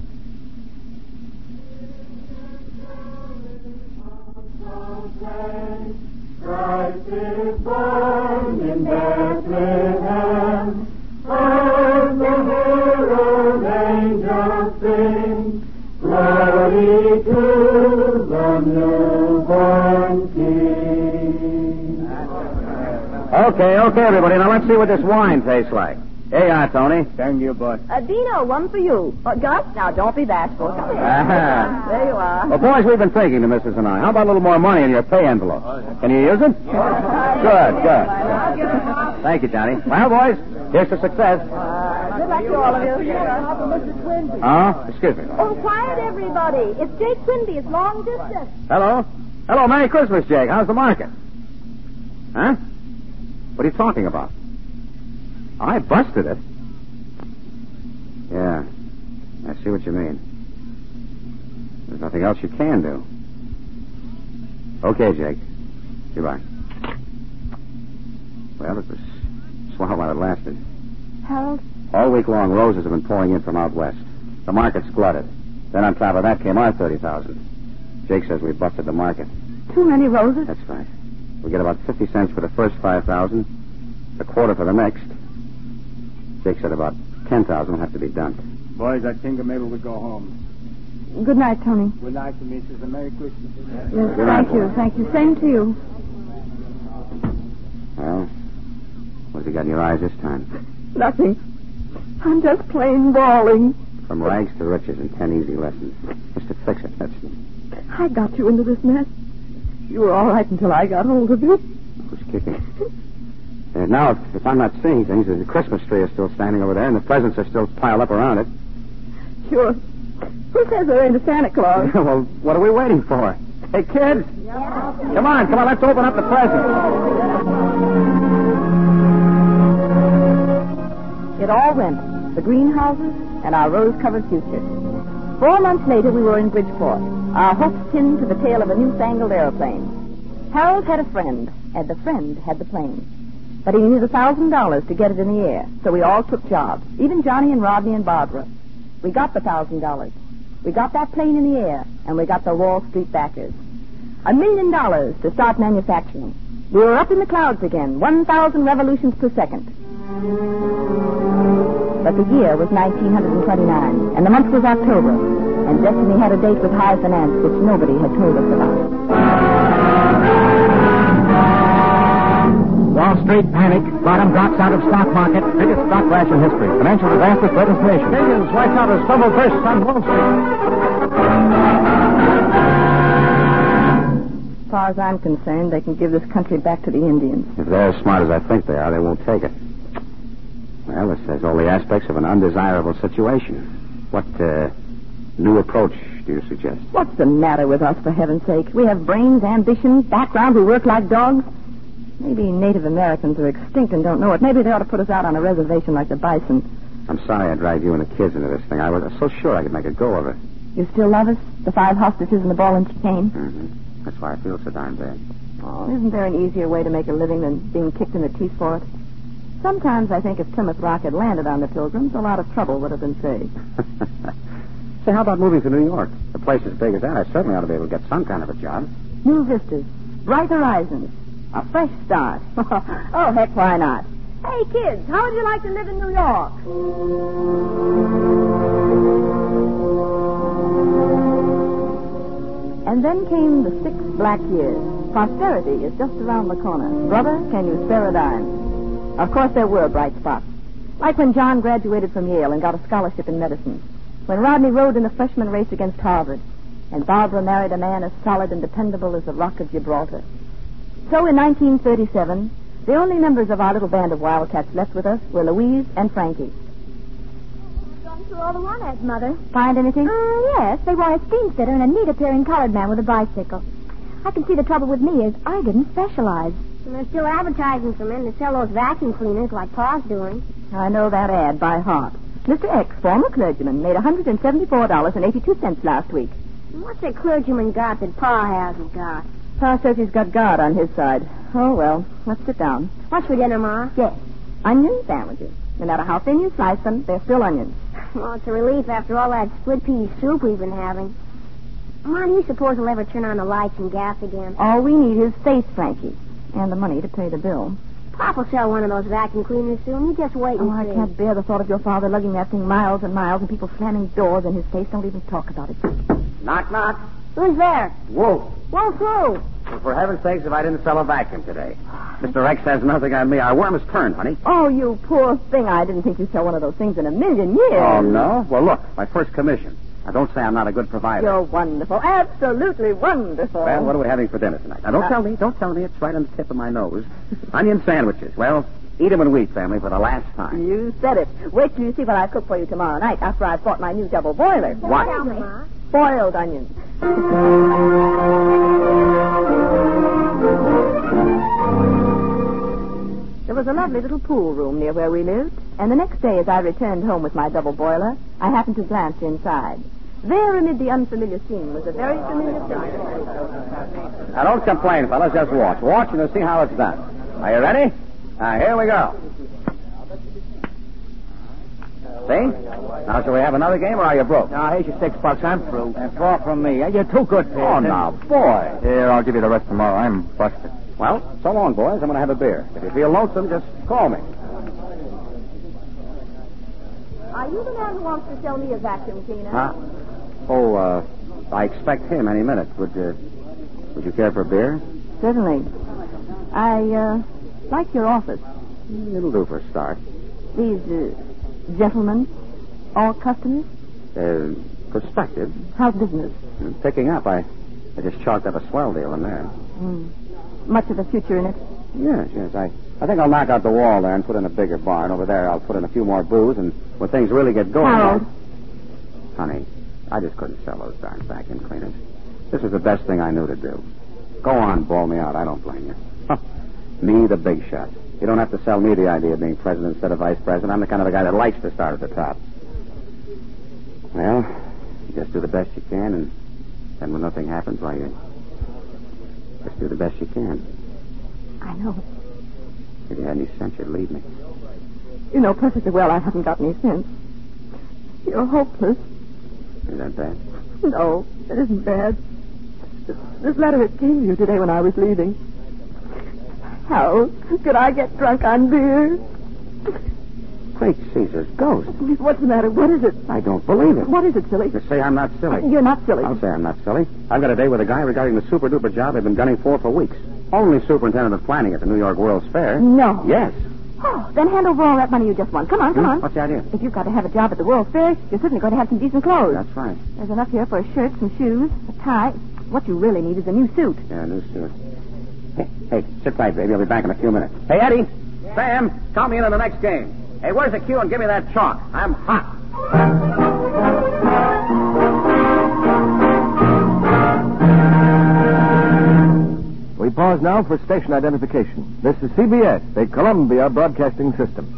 Speaker 3: Christ is born in Bethlehem. As the herald angels sing, glory to the newborn King.
Speaker 2: Okay, everybody. Now let's see what this wine tastes like. Here you are, Tony.
Speaker 3: Thank you, boy.
Speaker 4: Dino, one for you. Gus, now don't be bashful. Come here. There you are.
Speaker 2: Well, boys, we've been thinking, the missus and I. How about a little more money in your pay envelope? Can you use it? Good. Thank you, Johnny. Well, boys, here's to success.
Speaker 4: Good luck to all of you. Mrs. Quimby.
Speaker 2: Excuse me.
Speaker 4: Oh, quiet, everybody. It's Jake Quimby. It's long distance.
Speaker 2: Hello, Merry Christmas, Jake. How's the market? Huh? What are you talking about? I busted it. Yeah, I see what you mean. There's nothing else you can do. Okay, Jake. Goodbye. Well, it was swell while it lasted.
Speaker 4: Harold?
Speaker 2: All week long, roses have been pouring in from out west. The market's glutted. Then on top of that came our 30,000. Jake says we busted the market.
Speaker 4: Too many roses?
Speaker 2: That's right. We get about 50 cents for the first 5,000, a quarter for the next. Jake said about 10,000 will have to be dumped.
Speaker 3: Boys, I think maybe we'll go home.
Speaker 4: Good night, Tony.
Speaker 3: Good night to Mrs. and Merry Christmas.
Speaker 4: Yes,
Speaker 2: Good night, boy.
Speaker 4: Thank you. Same to you.
Speaker 2: Well, what's he got in your eyes this time?
Speaker 4: Nothing. I'm just plain bawling.
Speaker 2: From rags to riches in 10 easy lessons. Just to fix it, that's it.
Speaker 4: I got you into this mess. You were all right until I got hold of you.
Speaker 2: Who's kicking? Now, if I'm not seeing things, the Christmas tree is still standing over there, and the presents are still piled up around it.
Speaker 4: Sure. Who says there ain't a Santa Claus?
Speaker 2: Well, what are we waiting for? Hey, kids! Come on, let's open up the presents.
Speaker 4: It all went. The greenhouses and our rose-covered future. 4 months later, we were in Bridgeport. Our hopes pinned to the tail of a newfangled airplane. Harold had a friend, and the friend had the plane. But he needed $1,000 to get it in the air, so we all took jobs, even Johnny and Rodney and Barbara. We got the $1,000. We got that plane in the air, and we got the Wall Street backers. $1 million to start manufacturing. We were up in the clouds again, 1,000 revolutions per second. But the year was 1929, and the month was October, and Destiny had a date with high finance which nobody had told us about.
Speaker 1: Wall Street panic. Bottom drops out of stock market. Biggest stock crash in history. Financial disaster threatens nation. Millions wiped out as trouble bursts on Wall Street.
Speaker 4: As far as I'm concerned, they can give this country back to the Indians.
Speaker 2: If they're as smart as I think they are, they won't take it. Well, this has all the aspects of an undesirable situation. What new approach do you suggest?
Speaker 4: What's the matter with us, for heaven's sake? We have brains, ambitions, background, we work like dogs. Maybe Native Americans are extinct and don't know it. Maybe they ought to put us out on a reservation like the bison.
Speaker 2: I'm sorry I dragged you and the kids into this thing. I was so sure I could make a go of it.
Speaker 4: You still love us? The 5 hostages and the ball and chain?
Speaker 2: Mm-hmm. That's why I feel so darn bad.
Speaker 4: Oh, isn't there an easier way to make a living than being kicked in the teeth for it? Sometimes I think if Plymouth Rock had landed on the Pilgrims, a lot of trouble would have been saved.
Speaker 2: Say, how about moving to New York? A place as big as that, I certainly ought to be able to get some kind of a job.
Speaker 4: New vistas, bright horizons, a fresh start. Oh, heck, why not? Hey, kids, how would you like to live in New York? And then came the 6 black years. Prosperity is just around the corner. Brother, can you spare a dime? Of course, there were bright spots. Like when John graduated from Yale and got a scholarship in medicine. When Rodney rode in the freshman race against Harvard. And Barbara married a man as solid and dependable as the Rock of Gibraltar. So in 1937, the only members of our little band of wildcats left with us were Louise and Frankie.
Speaker 5: Gone through all the one ads, Mother.
Speaker 4: Find anything?
Speaker 5: Yes. They want a steamfitter and a neat-appearing colored man with a bicycle. I can see the trouble with me is I didn't specialize. And they're still advertising for men to sell those vacuum cleaners like Pa's doing.
Speaker 4: I know that ad by heart. Mr. X, former clergyman, made $174.82 last week.
Speaker 5: And what's a clergyman got that Pa hasn't got?
Speaker 4: Pa says he's got God on his side. Oh, well, let's sit down.
Speaker 5: What's for dinner, Ma?
Speaker 4: Yes, onion sandwiches. No matter how thin you slice them, they're still onions.
Speaker 5: Well, it's a relief after all that split pea soup we've been having. Ma, do you suppose we'll ever turn on the lights and gas again?
Speaker 4: All we need is faith, Frankie. And the money to pay the bill.
Speaker 5: Pop will sell one of those vacuum cleaners soon. You just wait and
Speaker 4: Oh, I
Speaker 5: see.
Speaker 4: can't bear the thought of your father lugging that thing miles and miles and people slamming doors in his face. Don't even talk about it.
Speaker 3: Knock, knock.
Speaker 5: Who's there?
Speaker 3: Wolf.
Speaker 5: Wolf who?
Speaker 3: Well, for heaven's sakes, if I didn't sell a vacuum today. Mr. X has nothing on me. Our worm has turned, honey.
Speaker 4: Oh, you poor thing. I didn't think you'd sell one of those things in a million years.
Speaker 3: Oh, no? Well, look, my first commission. Now, don't say I'm not a good provider.
Speaker 4: You're wonderful. Absolutely wonderful.
Speaker 3: Well, what are we having for dinner tonight? Now, don't tell me. Don't tell me. It's right on the tip of my nose. Onion sandwiches. Well, eat 'em and wheat, family, for the last time.
Speaker 4: You said it. Wait till you see what I cook for you tomorrow night after I've bought my new double boiler.
Speaker 3: What?
Speaker 5: Tell me.
Speaker 4: Boiled onions. There was a lovely little pool room near where we lived, and the next day as I returned home with my double boiler, I happened to glance inside. There amid the unfamiliar scene was a very familiar figure.
Speaker 3: Now, don't complain, fellas. Just watch. Watch and you'll see how it's done. Are you ready? Now, here we go. See? Now, shall we have another game, or are you broke?
Speaker 1: Now, here's your $6. I'm through. That's all from me. You're too good, Pearson.
Speaker 3: Oh, now, boy.
Speaker 1: Here, I'll give you the rest tomorrow. I'm busted.
Speaker 3: Well, so long, boys. I'm going to have a beer. If you feel lonesome, just call me.
Speaker 4: Are you the man who wants to sell me a vacuum cleaner?
Speaker 3: Huh? Oh, I expect him any minute. Would you care for a beer?
Speaker 4: Certainly. I like your office.
Speaker 3: It'll do for a start.
Speaker 4: These gentlemen, all customers?
Speaker 3: Prospective.
Speaker 4: How's business?
Speaker 3: Picking up. I just chalked up a swell deal in there.
Speaker 4: Much of the future in it?
Speaker 3: Yes. I think I'll knock out the wall there and put in a bigger bar. And over there, I'll put in a few more booths. And when things really get going...
Speaker 4: Harold.
Speaker 3: Honey, I just couldn't sell those darn vacuum cleaners. This was the best thing I knew to do. Go on, bawl me out. I don't blame you. Me, the big shot. You don't have to sell me the idea of being president instead of vice president. I'm the kind of a guy that likes to start at the top. Well, you just do the best you can, and then when nothing happens, why, you just do the best you can.
Speaker 4: I know.
Speaker 3: If you had any sense, you'd leave me.
Speaker 4: You know perfectly well I haven't got any sense. You're hopeless.
Speaker 3: Is that bad?
Speaker 4: No, it isn't bad. This letter, it came to you today when I was leaving. How could I get drunk on beer?
Speaker 3: Great Caesar's ghost.
Speaker 4: What's the matter? What is it?
Speaker 3: I don't believe it.
Speaker 4: What is it, silly?
Speaker 3: You say I'm not silly.
Speaker 4: You're not silly.
Speaker 3: I'll say I'm not silly. I've got a date with a guy regarding the super-duper job I've been gunning for weeks. Only superintendent of planning at the New York World's Fair.
Speaker 4: No.
Speaker 3: Yes.
Speaker 4: Oh, then hand over all that money you just won. Come on.
Speaker 3: What's the idea?
Speaker 4: If you've got to have a job at the World's Fair, you're certainly going to have some decent clothes.
Speaker 3: That's right.
Speaker 4: There's enough here for a shirt, some shoes, a tie. What you really need is a new suit.
Speaker 3: Yeah, a new suit. Hey, sit tight, baby. I'll be back in a few minutes. Hey, Eddie. Sam, count me in on the next game. Hey, where's the cue and give me that chalk? I'm hot.
Speaker 1: We pause now for station identification. This is CBS, the Columbia Broadcasting System.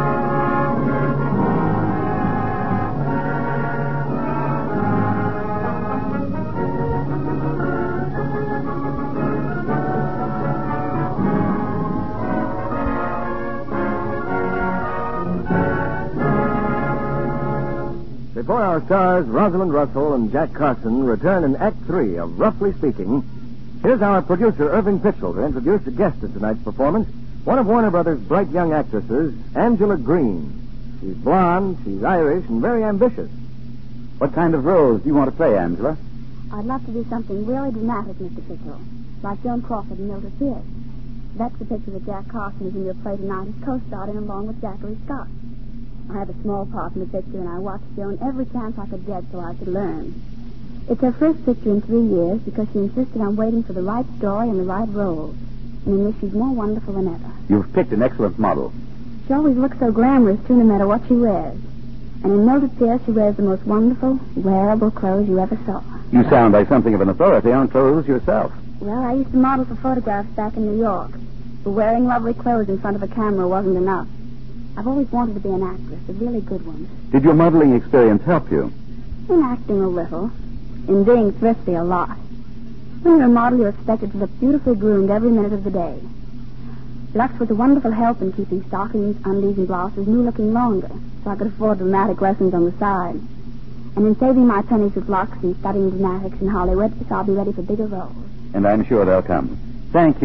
Speaker 1: Before our stars, Rosalind Russell and Jack Carson, return in Act 3 of Roughly Speaking, here's our producer, Irving Pitchell, to introduce the guest of tonight's performance, one of Warner Brothers' bright young actresses, Angela Green. She's blonde, she's Irish, and very ambitious.
Speaker 2: What kind of roles do you want to play, Angela?
Speaker 5: I'd love to do something really dramatic, Mr. Pitchell, like Joan Crawford and Mildred Pierce. That's the picture that Jack Carson is in your play tonight as co-starred in along with Zachary Scott. I have a small part in the picture, and I watched Joan every chance I could get so I could learn. It's her first picture in 3 years because she insisted on waiting for the right story and the right roles. And in this, she's more wonderful than ever.
Speaker 2: You've picked an excellent model.
Speaker 5: She always looks so glamorous, too, no matter what she wears. And in Mildred Pierce, she wears the most wonderful, wearable clothes you ever saw.
Speaker 2: You sound like something of an authority on clothes yourself.
Speaker 5: Well, I used to model for photographs back in New York. But wearing lovely clothes in front of a camera wasn't enough. I've always wanted to be an actress, a really good one.
Speaker 2: Did your modeling experience help you?
Speaker 5: In acting a little. In being thrifty a lot. When you're a model, you're expected to look beautifully groomed every minute of the day. Lux was a wonderful help in keeping stockings, undies, and blouses new looking longer, so I could afford dramatic lessons on the side. And in saving my pennies with Lux and studying dramatics in Hollywood, so I'll be ready for bigger roles.
Speaker 2: And I'm sure they'll come. Thank you.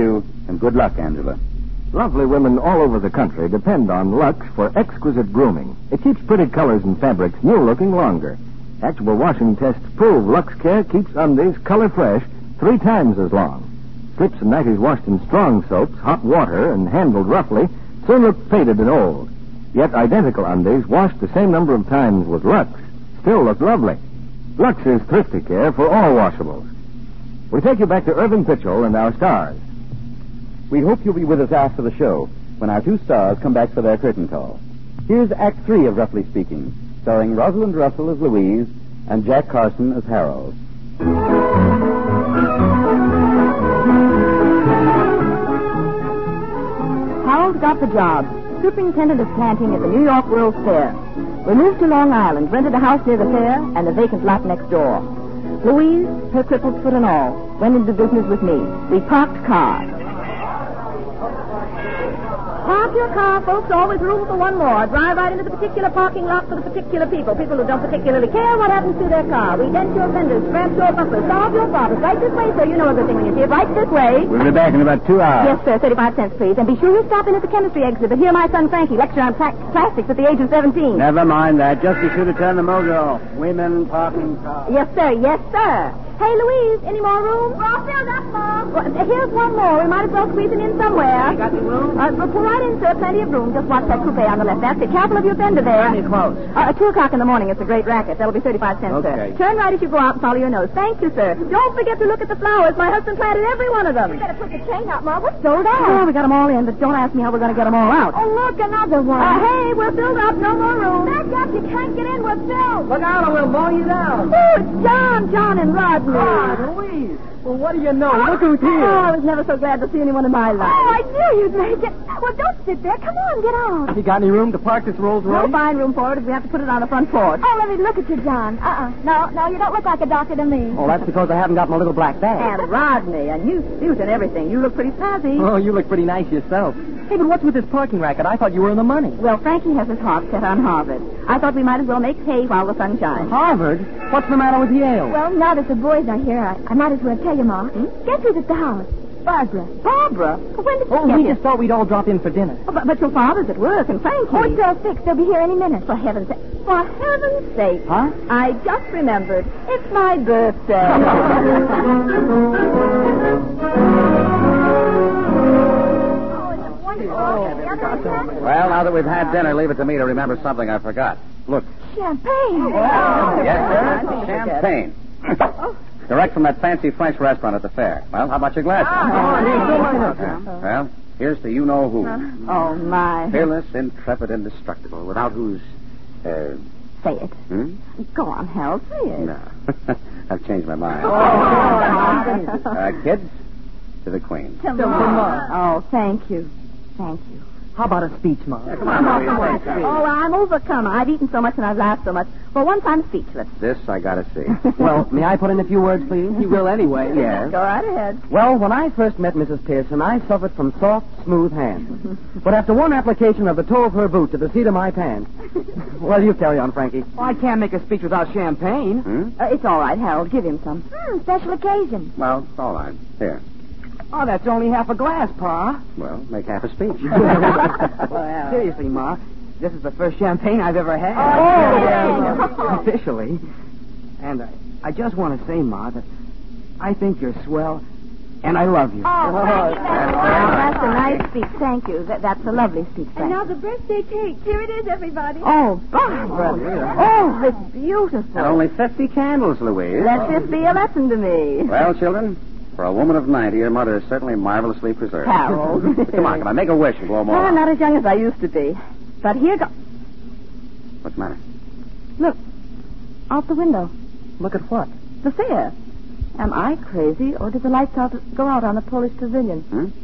Speaker 2: And good luck, Angela.
Speaker 1: Lovely women all over the country depend on Lux for exquisite grooming. It keeps pretty colors and fabrics new-looking longer. Actual washing tests prove Lux Care keeps undies color fresh 3 times as long. Strips and nighties washed in strong soaps, hot water, and handled roughly soon look faded and old. Yet identical undies washed the same number of times with Lux still look lovely. Lux is thrifty care for all washables. We take you back to Irving Pitchell and our stars.
Speaker 2: We hope you'll be with us after the show when our 2 stars come back for their curtain call. Here's Act 3 of Roughly Speaking, starring Rosalind Russell as Louise and Jack Carson as Harold.
Speaker 4: Harold got the job, superintendent of planting at the New York World's Fair. We moved to Long Island, rented a house near the fair, and a vacant lot next door. Louise, her crippled foot and all, went into business with me. We parked cars. Park your car, folks. Always room for one more. Drive right into the particular parking lot for the particular people. People who don't particularly care what happens to their car. We dent your fenders, scratch your bumpers, solve your problems. Right this way, sir. You know everything when you see it. Right this way.
Speaker 2: We'll be back in about 2 hours.
Speaker 4: Yes, sir. 35 cents, please. And be sure you stop in at the chemistry exhibit. Hear my son Frankie lecture on plastics at the age of 17.
Speaker 3: Never mind that. Just be sure to turn the motor off. Women parking cars.
Speaker 4: Yes, sir. Yes, sir. Hey, Louise, any more room? We're all filled up, Mom. Well, here's one more. We might as well squeeze it in somewhere.
Speaker 3: You got any room?
Speaker 4: Pull right in, sir. Plenty of room. Just watch that coupe on the left. That's it. Careful of your fender there.
Speaker 3: How many close?
Speaker 4: 2 o'clock in the morning. It's a great racket. That'll be 35 cents,
Speaker 3: Okay.
Speaker 4: sir. Turn right as you go out and follow your nose. Thank you, sir. Don't forget to look at the flowers. My husband planted every one of them.
Speaker 5: You better put the chain out, Mom. We're sold out.
Speaker 4: Oh, we got them all in, but don't ask me how we're going to get them all out.
Speaker 5: Oh, look, another one.
Speaker 4: Hey, we're filled up. No more room.
Speaker 5: Back up. You can't get in. We're filled.
Speaker 3: Look out or we'll mow you down.
Speaker 4: Oh, it's John and Rodney.
Speaker 3: Louise. Well, what do you know? Look who's here.
Speaker 4: Oh, I was never so glad to see anyone in my life.
Speaker 5: Oh, I knew you'd make it. Well, don't sit there. Come on, get out.
Speaker 3: You got any room to park this Rolls Royce?
Speaker 4: No fine room for it if we have to put it on the front porch.
Speaker 5: Oh, let me look at you, John. No, you don't look like a doctor to me.
Speaker 3: Oh, that's because I haven't got my little black bag.
Speaker 4: And Rodney, a new suit and everything. You look pretty snazzy.
Speaker 3: Oh, you look pretty nice yourself. Hey, but what's with this parking racket? I thought you were in the money.
Speaker 4: Well, Frankie has his heart set on Harvard. I thought we might as well make hay while the sun shines.
Speaker 3: Harvard? What's the matter with Yale?
Speaker 5: Well, now that the boys are here, I might as well tell you, Ma. Guess who's at the house? Barbara.
Speaker 4: Barbara? When did she
Speaker 3: Oh,
Speaker 4: get
Speaker 3: we
Speaker 4: here?
Speaker 3: just thought we'd all drop in for dinner.
Speaker 4: Oh, but your father's at work, and Frankie...
Speaker 5: Oh, it's all fixed. They'll be here any minute.
Speaker 4: For heaven's sake. For heaven's sake.
Speaker 3: Huh?
Speaker 4: I just remembered. It's my birthday.
Speaker 8: Well, now that we've had dinner, leave it to me to remember something I forgot. Look.
Speaker 5: Champagne.
Speaker 8: Yes, sir. Champagne. Direct from that fancy French restaurant at the fair. Well, how about your glasses? Well, here's to you-know-who.
Speaker 4: Oh, my.
Speaker 8: Fearless, intrepid, indestructible, without whose...
Speaker 4: Say it. Go on, Harold, say it.
Speaker 8: No. I've changed my mind.
Speaker 4: Oh,
Speaker 8: Kids, to the Queen.
Speaker 4: Oh, thank you. Thank you.
Speaker 3: How about a speech, Mom?
Speaker 8: Come on, Louise.
Speaker 4: Oh, I'm overcome. I've eaten so much and I've laughed so much. For once, I'm speechless.
Speaker 8: This I gotta see.
Speaker 3: Well, may I put in a few words, please? You will anyway.
Speaker 8: Yes.
Speaker 4: Go right ahead.
Speaker 3: Well, when I first met Mrs. Pearson, I suffered from soft, smooth hands. But after one application of the toe of her boot to the seat of my pants... Well, you carry on, Frankie. Well, I can't make a speech without champagne.
Speaker 4: It's all right, Harold. Give him some.
Speaker 5: Special occasion.
Speaker 8: Well, all right. Here.
Speaker 3: Oh, that's only half a glass, Pa.
Speaker 8: Well, make half a speech.
Speaker 3: Well, seriously, Ma, this is the first champagne I've ever had.
Speaker 4: Oh,
Speaker 3: officially. And I just want to say, Ma, that I think you're swell, and I love you.
Speaker 5: Oh, thank you very much.
Speaker 4: That's a nice speech. Thank you. That's a lovely speech.
Speaker 5: And
Speaker 4: Thank
Speaker 5: now
Speaker 4: you.
Speaker 5: the birthday cake. Here it is, everybody.
Speaker 4: Oh, Barbara. Oh, it's beautiful.
Speaker 8: And only 50 candles, Louise.
Speaker 4: Let this be a lesson to me.
Speaker 8: Well, children, for a woman of 90, your mother is certainly marvelously preserved.
Speaker 4: Harold.
Speaker 8: Come on, make a wish and blow them all
Speaker 4: I'm
Speaker 8: out.
Speaker 4: not as young as I used to be. But here goes.
Speaker 8: What's the matter?
Speaker 4: Look, out the window.
Speaker 3: Look at what?
Speaker 4: The fair. Am I crazy, or did the lights go out on the Polish pavilion?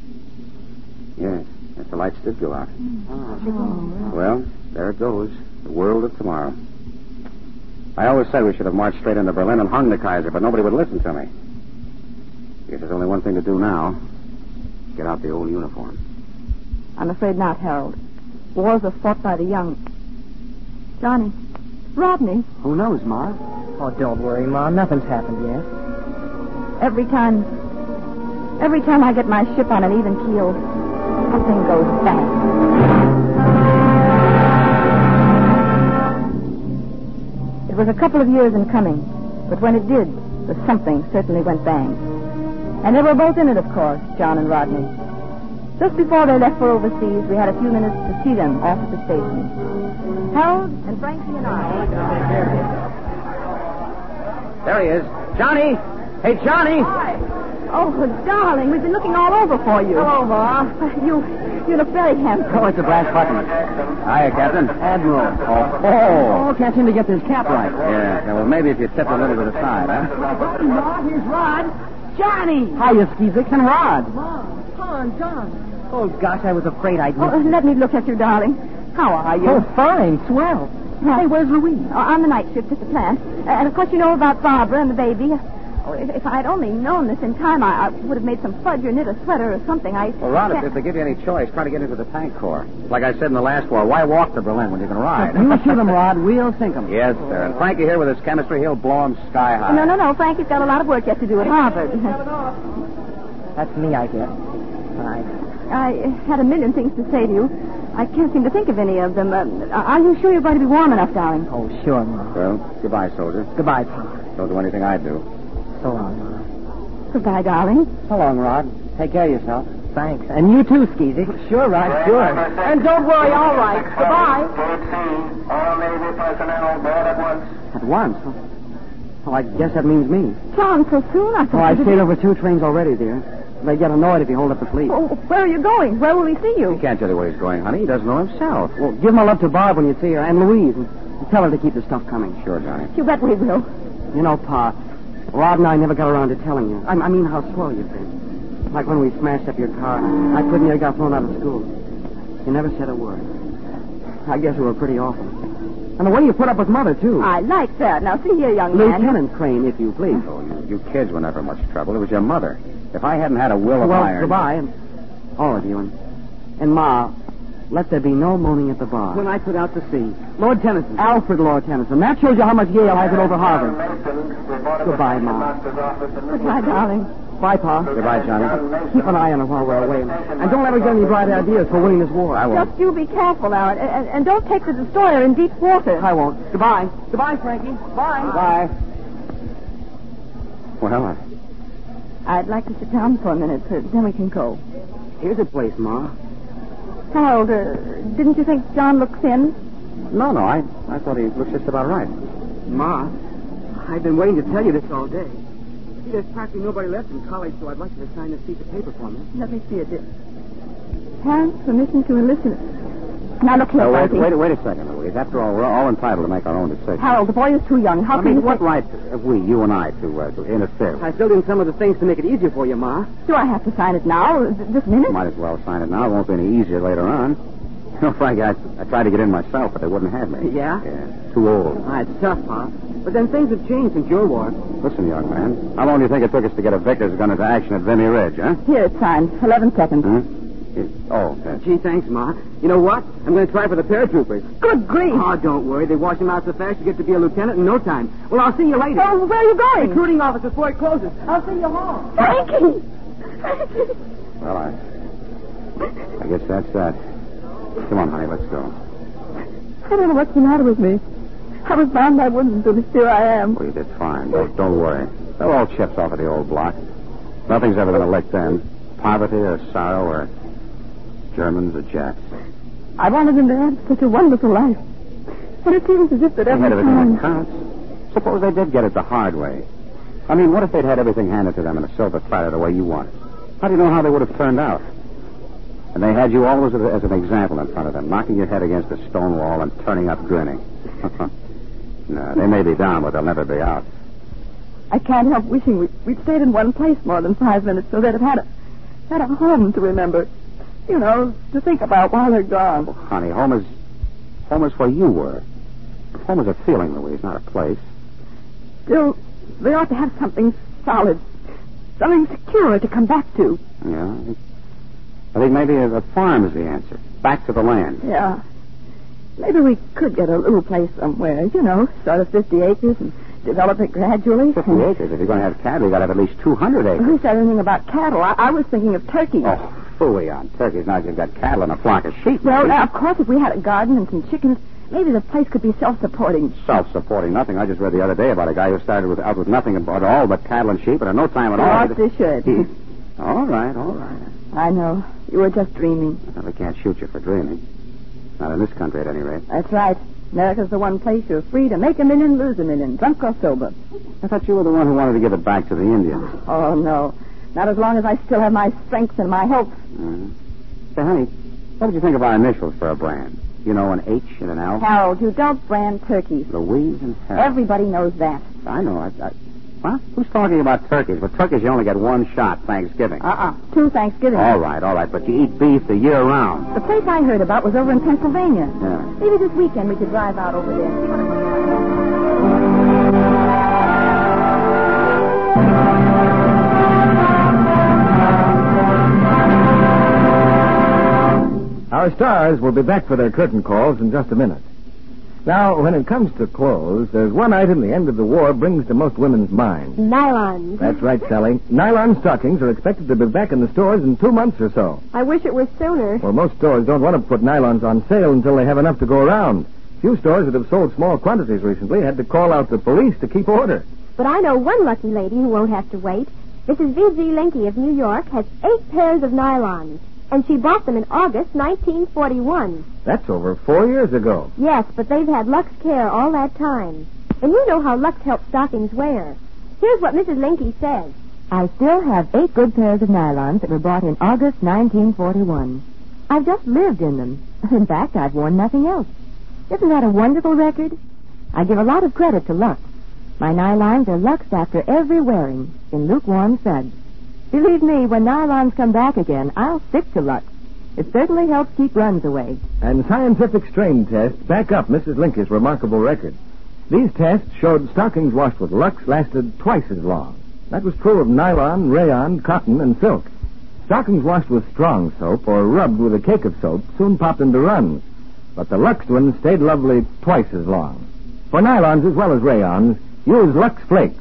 Speaker 8: Yes, the lights did go out. Well, there it goes. The world of tomorrow. I always said we should have marched straight into Berlin and hung the Kaiser, but nobody would listen to me. Guess there's only one thing to do now. Get out the old uniform.
Speaker 4: I'm afraid not, Harold. Wars are fought by the young. Johnny. Rodney.
Speaker 3: Who knows, Ma? Oh, don't worry, Ma. Nothing's happened yet.
Speaker 4: Every time Every time I get my ship on an even keel, something goes bang. It was a couple of years in coming, but when it did, the something certainly went bang. And they were both in it, of course, John and Rodney. Just before they left for overseas, we had a few minutes to see them off at the station. Harold and Frankie and I...
Speaker 8: There he is. Johnny! Hey, Johnny!
Speaker 4: Hi. Oh, darling, we've been looking all over for you.
Speaker 6: Hello, Ma.
Speaker 4: You look very handsome.
Speaker 2: Oh, it's a brass button.
Speaker 8: Hiya, Captain.
Speaker 2: Admiral.
Speaker 8: Oh.
Speaker 2: Can't seem to get this cap right.
Speaker 8: Yeah, well, maybe if you tip a little to the side, huh?
Speaker 6: Rod, here's Rod. Johnny!
Speaker 2: Hiya, Skeezix and Rod.
Speaker 6: Mom, John.
Speaker 2: Oh, gosh, I was afraid I'd miss
Speaker 4: Oh, let me look at you, darling. How are you?
Speaker 2: Oh, fine. Swell. Hey, where's Louise?
Speaker 4: On the night shift at the plant. And, of course, you know about Barbara and the baby. Oh, if I'd only known this in time, I would have made some fudge or knit a sweater or something.
Speaker 8: Well, Rod, if they give you any choice, try to get into the tank corps. Like I said in the last war, why walk to Berlin when you can ride?
Speaker 2: You shoot 'em, Rod. We'll sink 'em.
Speaker 8: Yes, sir. And Frankie here with his chemistry, he'll blow 'em sky high.
Speaker 4: No. Frankie's got a lot of work yet to do at Harvard.
Speaker 2: That's me, I guess.
Speaker 4: I had a million things to say to you. I can't seem to think of any of them. Are you sure you're going to be warm enough, darling?
Speaker 2: Oh, sure, Ma.
Speaker 8: Well, goodbye, soldier.
Speaker 2: Goodbye, Pa.
Speaker 8: Don't do anything I'd do.
Speaker 2: So long, Ma.
Speaker 4: Goodbye, darling.
Speaker 2: So long, Rod. Take care of yourself. Thanks. And you too, Skeezy. Sure, Rod, sure.
Speaker 6: And don't worry, all right. Goodbye.
Speaker 3: All Navy personnel board at once.
Speaker 2: At once? Well, I guess that means me.
Speaker 4: John, so soon? I thought
Speaker 2: I've
Speaker 4: you
Speaker 2: stayed over 2 trains already, dear. They get annoyed if you hold up the fleet.
Speaker 4: Oh, where are you going? Where will we see you?
Speaker 8: He can't tell you where he's going, honey. He doesn't know himself.
Speaker 2: Well, give my love to Barb when you see her, and Louise, and tell her to keep the stuff coming.
Speaker 8: Sure, Johnny.
Speaker 4: You bet we will.
Speaker 2: You know, Pa, Rod and I never got around to telling you. I mean, how swell you've been. Like when we smashed up your car. I couldn't hear, got thrown out of school. You never said a word. I guess we were pretty awful. And the way you put up with Mother, too.
Speaker 4: I like that. Now, see here, young man.
Speaker 2: Lieutenant Crane, if you please.
Speaker 8: Oh, you kids were never much trouble. It was your mother. If I hadn't had a will of iron...
Speaker 2: Goodbye, and all of you. And Ma, let there be no moaning at the bar.
Speaker 6: When I put out to sea. Lord Tennyson.
Speaker 2: Alfred Lord Tennyson. That shows you how much Yale has it over Harvard. Goodbye, Ma.
Speaker 4: Goodbye, darling.
Speaker 2: Bye, Pa.
Speaker 8: Goodbye, Johnny.
Speaker 2: Keep an eye on her while we're away. And don't let her get any bright ideas for winning this war.
Speaker 8: I won't.
Speaker 4: Just you be careful now, and don't take the destroyer in deep water.
Speaker 2: I won't. Goodbye. Goodbye, Frankie. Bye.
Speaker 8: Bye. Well,
Speaker 4: I'd like to sit down for a minute, so then we can go.
Speaker 2: Here's a place, Ma.
Speaker 4: Harold, didn't you think John looked thin?
Speaker 8: No, I thought he looked just about right.
Speaker 2: Ma, I've been waiting to tell you this all day. See, there's practically nobody left in college, so I'd like you to sign this piece of paper for me.
Speaker 4: Let me see it, dear. Parents' permission to enlist. Now, look here, Frankie.
Speaker 8: Wait a second, Louise. After all, we're all entitled to make our own decisions.
Speaker 4: Harold, the boy is too young. How
Speaker 8: I
Speaker 4: can
Speaker 8: mean,
Speaker 4: you
Speaker 8: what
Speaker 4: say...
Speaker 8: right have we, you and I, to interfere?
Speaker 2: I filled in some of the things to make it easier for you, Ma.
Speaker 4: Do I have to sign it now, this minute?
Speaker 8: Might as well sign it now. It won't be any easier later on. You know, Frank, I tried to get in myself, but they wouldn't have me.
Speaker 2: Yeah?
Speaker 8: Yeah, too old.
Speaker 2: It's tough, Pa. But then things have changed since your war.
Speaker 8: Listen, young man, how long do you think it took us to get a Vickers gun into action at Vimy Ridge, huh?
Speaker 4: Here, it's signed. 11 seconds.
Speaker 8: Huh? Oh, yes.
Speaker 2: Gee, thanks, Ma. You know what? I'm going to try for the paratroopers.
Speaker 4: Good grief.
Speaker 2: Oh, don't worry. They wash him out so fast you get to be a lieutenant in no time. Well, I'll see you later.
Speaker 4: Oh, where are you going?
Speaker 2: Recruiting office before it closes. I'll see you home.
Speaker 4: Frankie!
Speaker 8: Well, I guess that's that. Come on, honey, let's go.
Speaker 4: I don't know what's the matter with me. I was bound I wouldn't, but here I am.
Speaker 8: Well, you did fine. Don't worry. They're all chips off of the old block. Nothing's ever going to lick them. Poverty or sorrow or Germans or Japs.
Speaker 4: I wanted them to have such a wonderful life. And it seems as if that
Speaker 8: They
Speaker 4: every
Speaker 8: had everything
Speaker 4: time...
Speaker 8: that counts. Suppose they did get it the hard way. I mean, what if they'd had everything handed to them in a silver platter the way you wanted? How do you know how they would have turned out? And they had you always as an example in front of them, knocking your head against a stone wall and turning up grinning. No, they may be down, but they'll never be out.
Speaker 4: I can't help wishing we'd stayed in one place more than 5 minutes so they'd have had a home to remember. You know, to think about while they're gone.
Speaker 8: Well, honey, home is where you were. Home is a feeling, Louise, not a place.
Speaker 4: Still, they ought to have something solid, something secure to come back to.
Speaker 8: Yeah. I think maybe a farm is the answer. Back to the land.
Speaker 4: Yeah. Maybe we could get a little place somewhere, you know, sort of 50 acres and develop it gradually.
Speaker 8: 50 acres. If you're going to have cattle, you got to have at least 200 acres.
Speaker 4: Who said anything about cattle? I was thinking of turkeys.
Speaker 8: Oh, phooey on turkeys. Now you've got cattle and a flock of sheep.
Speaker 4: Well, now, of course, if we had a garden and some chickens, maybe the place could be self-supporting.
Speaker 8: Self-supporting nothing. I just read the other day about a guy who started out with nothing at all but cattle and sheep, and in no time at all.
Speaker 4: Yes, they should.
Speaker 8: All right.
Speaker 4: I know. You were just dreaming.
Speaker 8: Well, they can't shoot you for dreaming. Not in this country, at any rate.
Speaker 4: That's right. America's the one place you're free to make $1 million, lose $1 million, drunk or sober.
Speaker 8: I thought you were the one who wanted to give it back to the Indians.
Speaker 4: Oh, no. Not as long as I still have my strength and my health.
Speaker 8: Say, honey, what did you think of our initials for a brand? You know, an H and an L?
Speaker 4: Harold, you don't brand turkeys.
Speaker 8: Louise and Harold.
Speaker 4: Everybody knows that.
Speaker 8: I know. What? Who's talking about turkeys? With turkeys, you only get one shot Thanksgiving.
Speaker 4: 2 Thanksgiving.
Speaker 8: All right. But you eat beef the year round.
Speaker 4: The place I heard about was over in Pennsylvania.
Speaker 8: Yeah.
Speaker 4: Maybe this weekend we could drive out over there and see what it looks like.
Speaker 1: Our stars will be back for their curtain calls in just a minute. Now, when it comes to clothes, there's one item the end of the war brings to most women's minds.
Speaker 7: Nylons.
Speaker 1: That's right, Sally. Nylon stockings are expected to be back in the stores in 2 months or so.
Speaker 7: I wish it was sooner.
Speaker 1: Well, most stores don't want to put nylons on sale until they have enough to go around. Few stores that have sold small quantities recently had to call out the police to keep order.
Speaker 7: But I know one lucky lady who won't have to wait. Mrs. V.Z. Linky of New York has 8 pairs of nylons, and she bought them in August 1941.
Speaker 1: That's over 4 years ago.
Speaker 7: Yes, but they've had Lux Care all that time. And you know how Lux helps stockings wear. Here's what Mrs. Linky says.
Speaker 6: I still have 8 good pairs of nylons that were bought in August 1941. I've just lived in them. In fact, I've worn nothing else. Isn't that a wonderful record? I give a lot of credit to Lux. My nylons are luxed after every wearing in lukewarm suds. Believe me, when nylons come back again, I'll stick to Lux. It certainly helps keep runs away.
Speaker 1: And scientific strain tests back up Mrs. Lincoln's remarkable record. These tests showed stockings washed with Lux lasted twice as long. That was true of nylon, rayon, cotton, and silk. Stockings washed with strong soap or rubbed with a cake of soap soon popped into runs. But the Lux ones stayed lovely twice as long. For nylons as well as rayons, use Lux Flakes.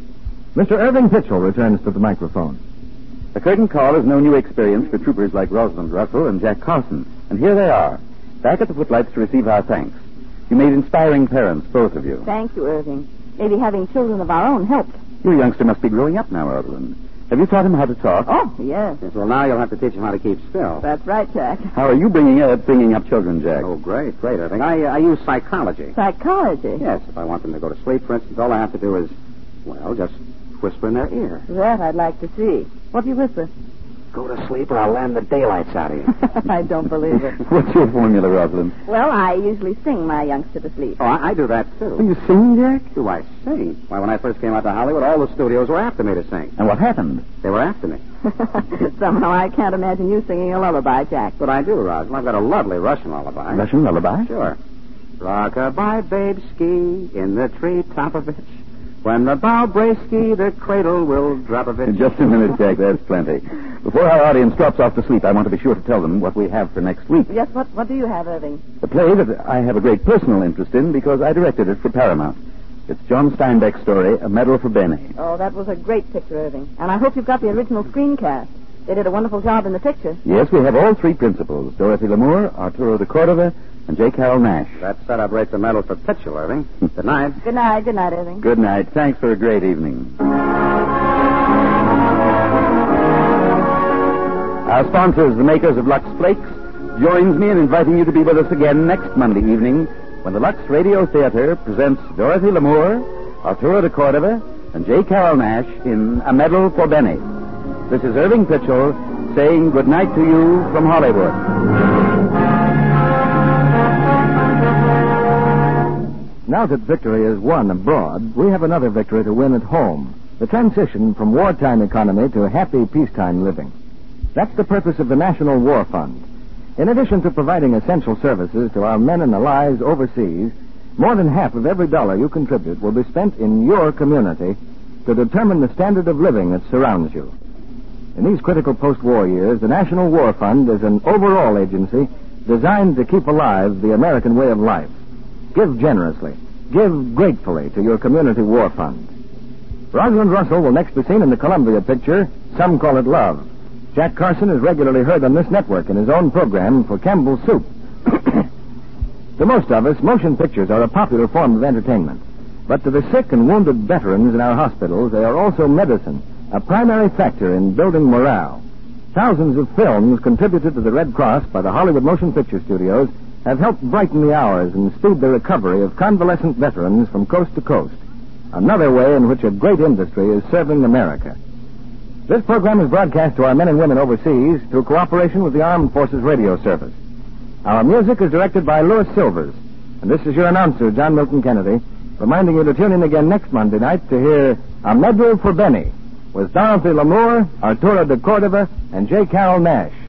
Speaker 1: Mr. Irving Pitchell returns to the microphone.
Speaker 2: The curtain call is no new experience for troopers like Rosalind Russell and Jack Carson. And here they are, back at the footlights to receive our thanks. You made inspiring parents, both of you.
Speaker 4: Thank you, Irving. Maybe having children of our own helped.
Speaker 2: Your youngster must be growing up now, Rosalind. Have you taught him how to talk?
Speaker 4: Oh, yes.
Speaker 8: Well, now you'll have to teach him how to keep still.
Speaker 4: That's right, Jack.
Speaker 2: How are you bringing up children, Jack?
Speaker 8: Oh, great, Irving. I use psychology.
Speaker 4: Psychology?
Speaker 8: Yes, if I want them to go to sleep, for instance, all I have to do is, well, just whisper in their ear.
Speaker 4: That I'd like to see. What do you whisper?
Speaker 8: Go to sleep or I'll land the daylights out of you.
Speaker 4: I don't believe it.
Speaker 2: What's your formula, Rosalind?
Speaker 4: Well, I usually sing my youngster to sleep.
Speaker 8: Oh, I do that, too.
Speaker 2: You sing, Jack?
Speaker 8: Do I sing? Why, when I first came out to Hollywood, all the studios were after me to sing.
Speaker 2: And what happened?
Speaker 8: They were after me.
Speaker 4: Somehow I can't imagine you singing a lullaby, Jack.
Speaker 8: But I do, Rosalind. I've got a lovely Russian lullaby.
Speaker 2: Russian lullaby?
Speaker 8: Sure. Rock-a-bye, babe-ski, in the treetop of it. When the bow breaks-ski, the cradle will drop of it.
Speaker 2: Just a minute, Jack. That's plenty. Before our audience drops off to sleep, I want to be sure to tell them what we have for next week.
Speaker 4: Yes, what do you have, Irving?
Speaker 2: A play that I have a great personal interest in because I directed it for Paramount. It's John Steinbeck's story, A Medal for Benny.
Speaker 4: Oh, that was a great picture, Irving. And I hope you've got the original screencast. They did a wonderful job in the picture.
Speaker 2: Yes, we have all 3 principals, Dorothy Lamour, Arturo de Cordova, and J. Carroll Nash.
Speaker 8: That setup rates a medal for Pitchell, Irving. Good night.
Speaker 4: Good night, Irving.
Speaker 2: Good night. Thanks for a great evening. Our sponsors, the makers of Lux Flakes, joins me in inviting you to be with us again next Monday evening when the Lux Radio Theater presents Dorothy Lamour, Arturo de Cordova, and J. Carroll Nash in A Medal for Benny. This is Irving Pitchell saying good night to you from Hollywood.
Speaker 1: Now that victory is won abroad, we have another victory to win at home. The transition from wartime economy to happy peacetime living. That's the purpose of the National War Fund. In addition to providing essential services to our men and allies overseas, more than half of every dollar you contribute will be spent in your community to determine the standard of living that surrounds you. In these critical post-war years, the National War Fund is an overall agency designed to keep alive the American way of life. Give generously. give gratefully to your community war fund. Rosalind Russell will next be seen in the Columbia picture, Some Call It Love. Jack Carson is regularly heard on this network in his own program for Campbell's Soup. To most of us, motion pictures are a popular form of entertainment. But to the sick and wounded veterans in our hospitals, they are also medicine, a primary factor in building morale. Thousands of films contributed to the Red Cross by the Hollywood Motion Picture Studios have helped brighten the hours and speed the recovery of convalescent veterans from coast to coast. Another way in which a great industry is serving America. This program is broadcast to our men and women overseas through cooperation with the Armed Forces Radio Service. Our music is directed by Louis Silvers. And this is your announcer, John Milton Kennedy, reminding you to tune in again next Monday night to hear A Medal for Benny with Dorothy Lamour, Arturo de Cordova, and J. Carroll Nash.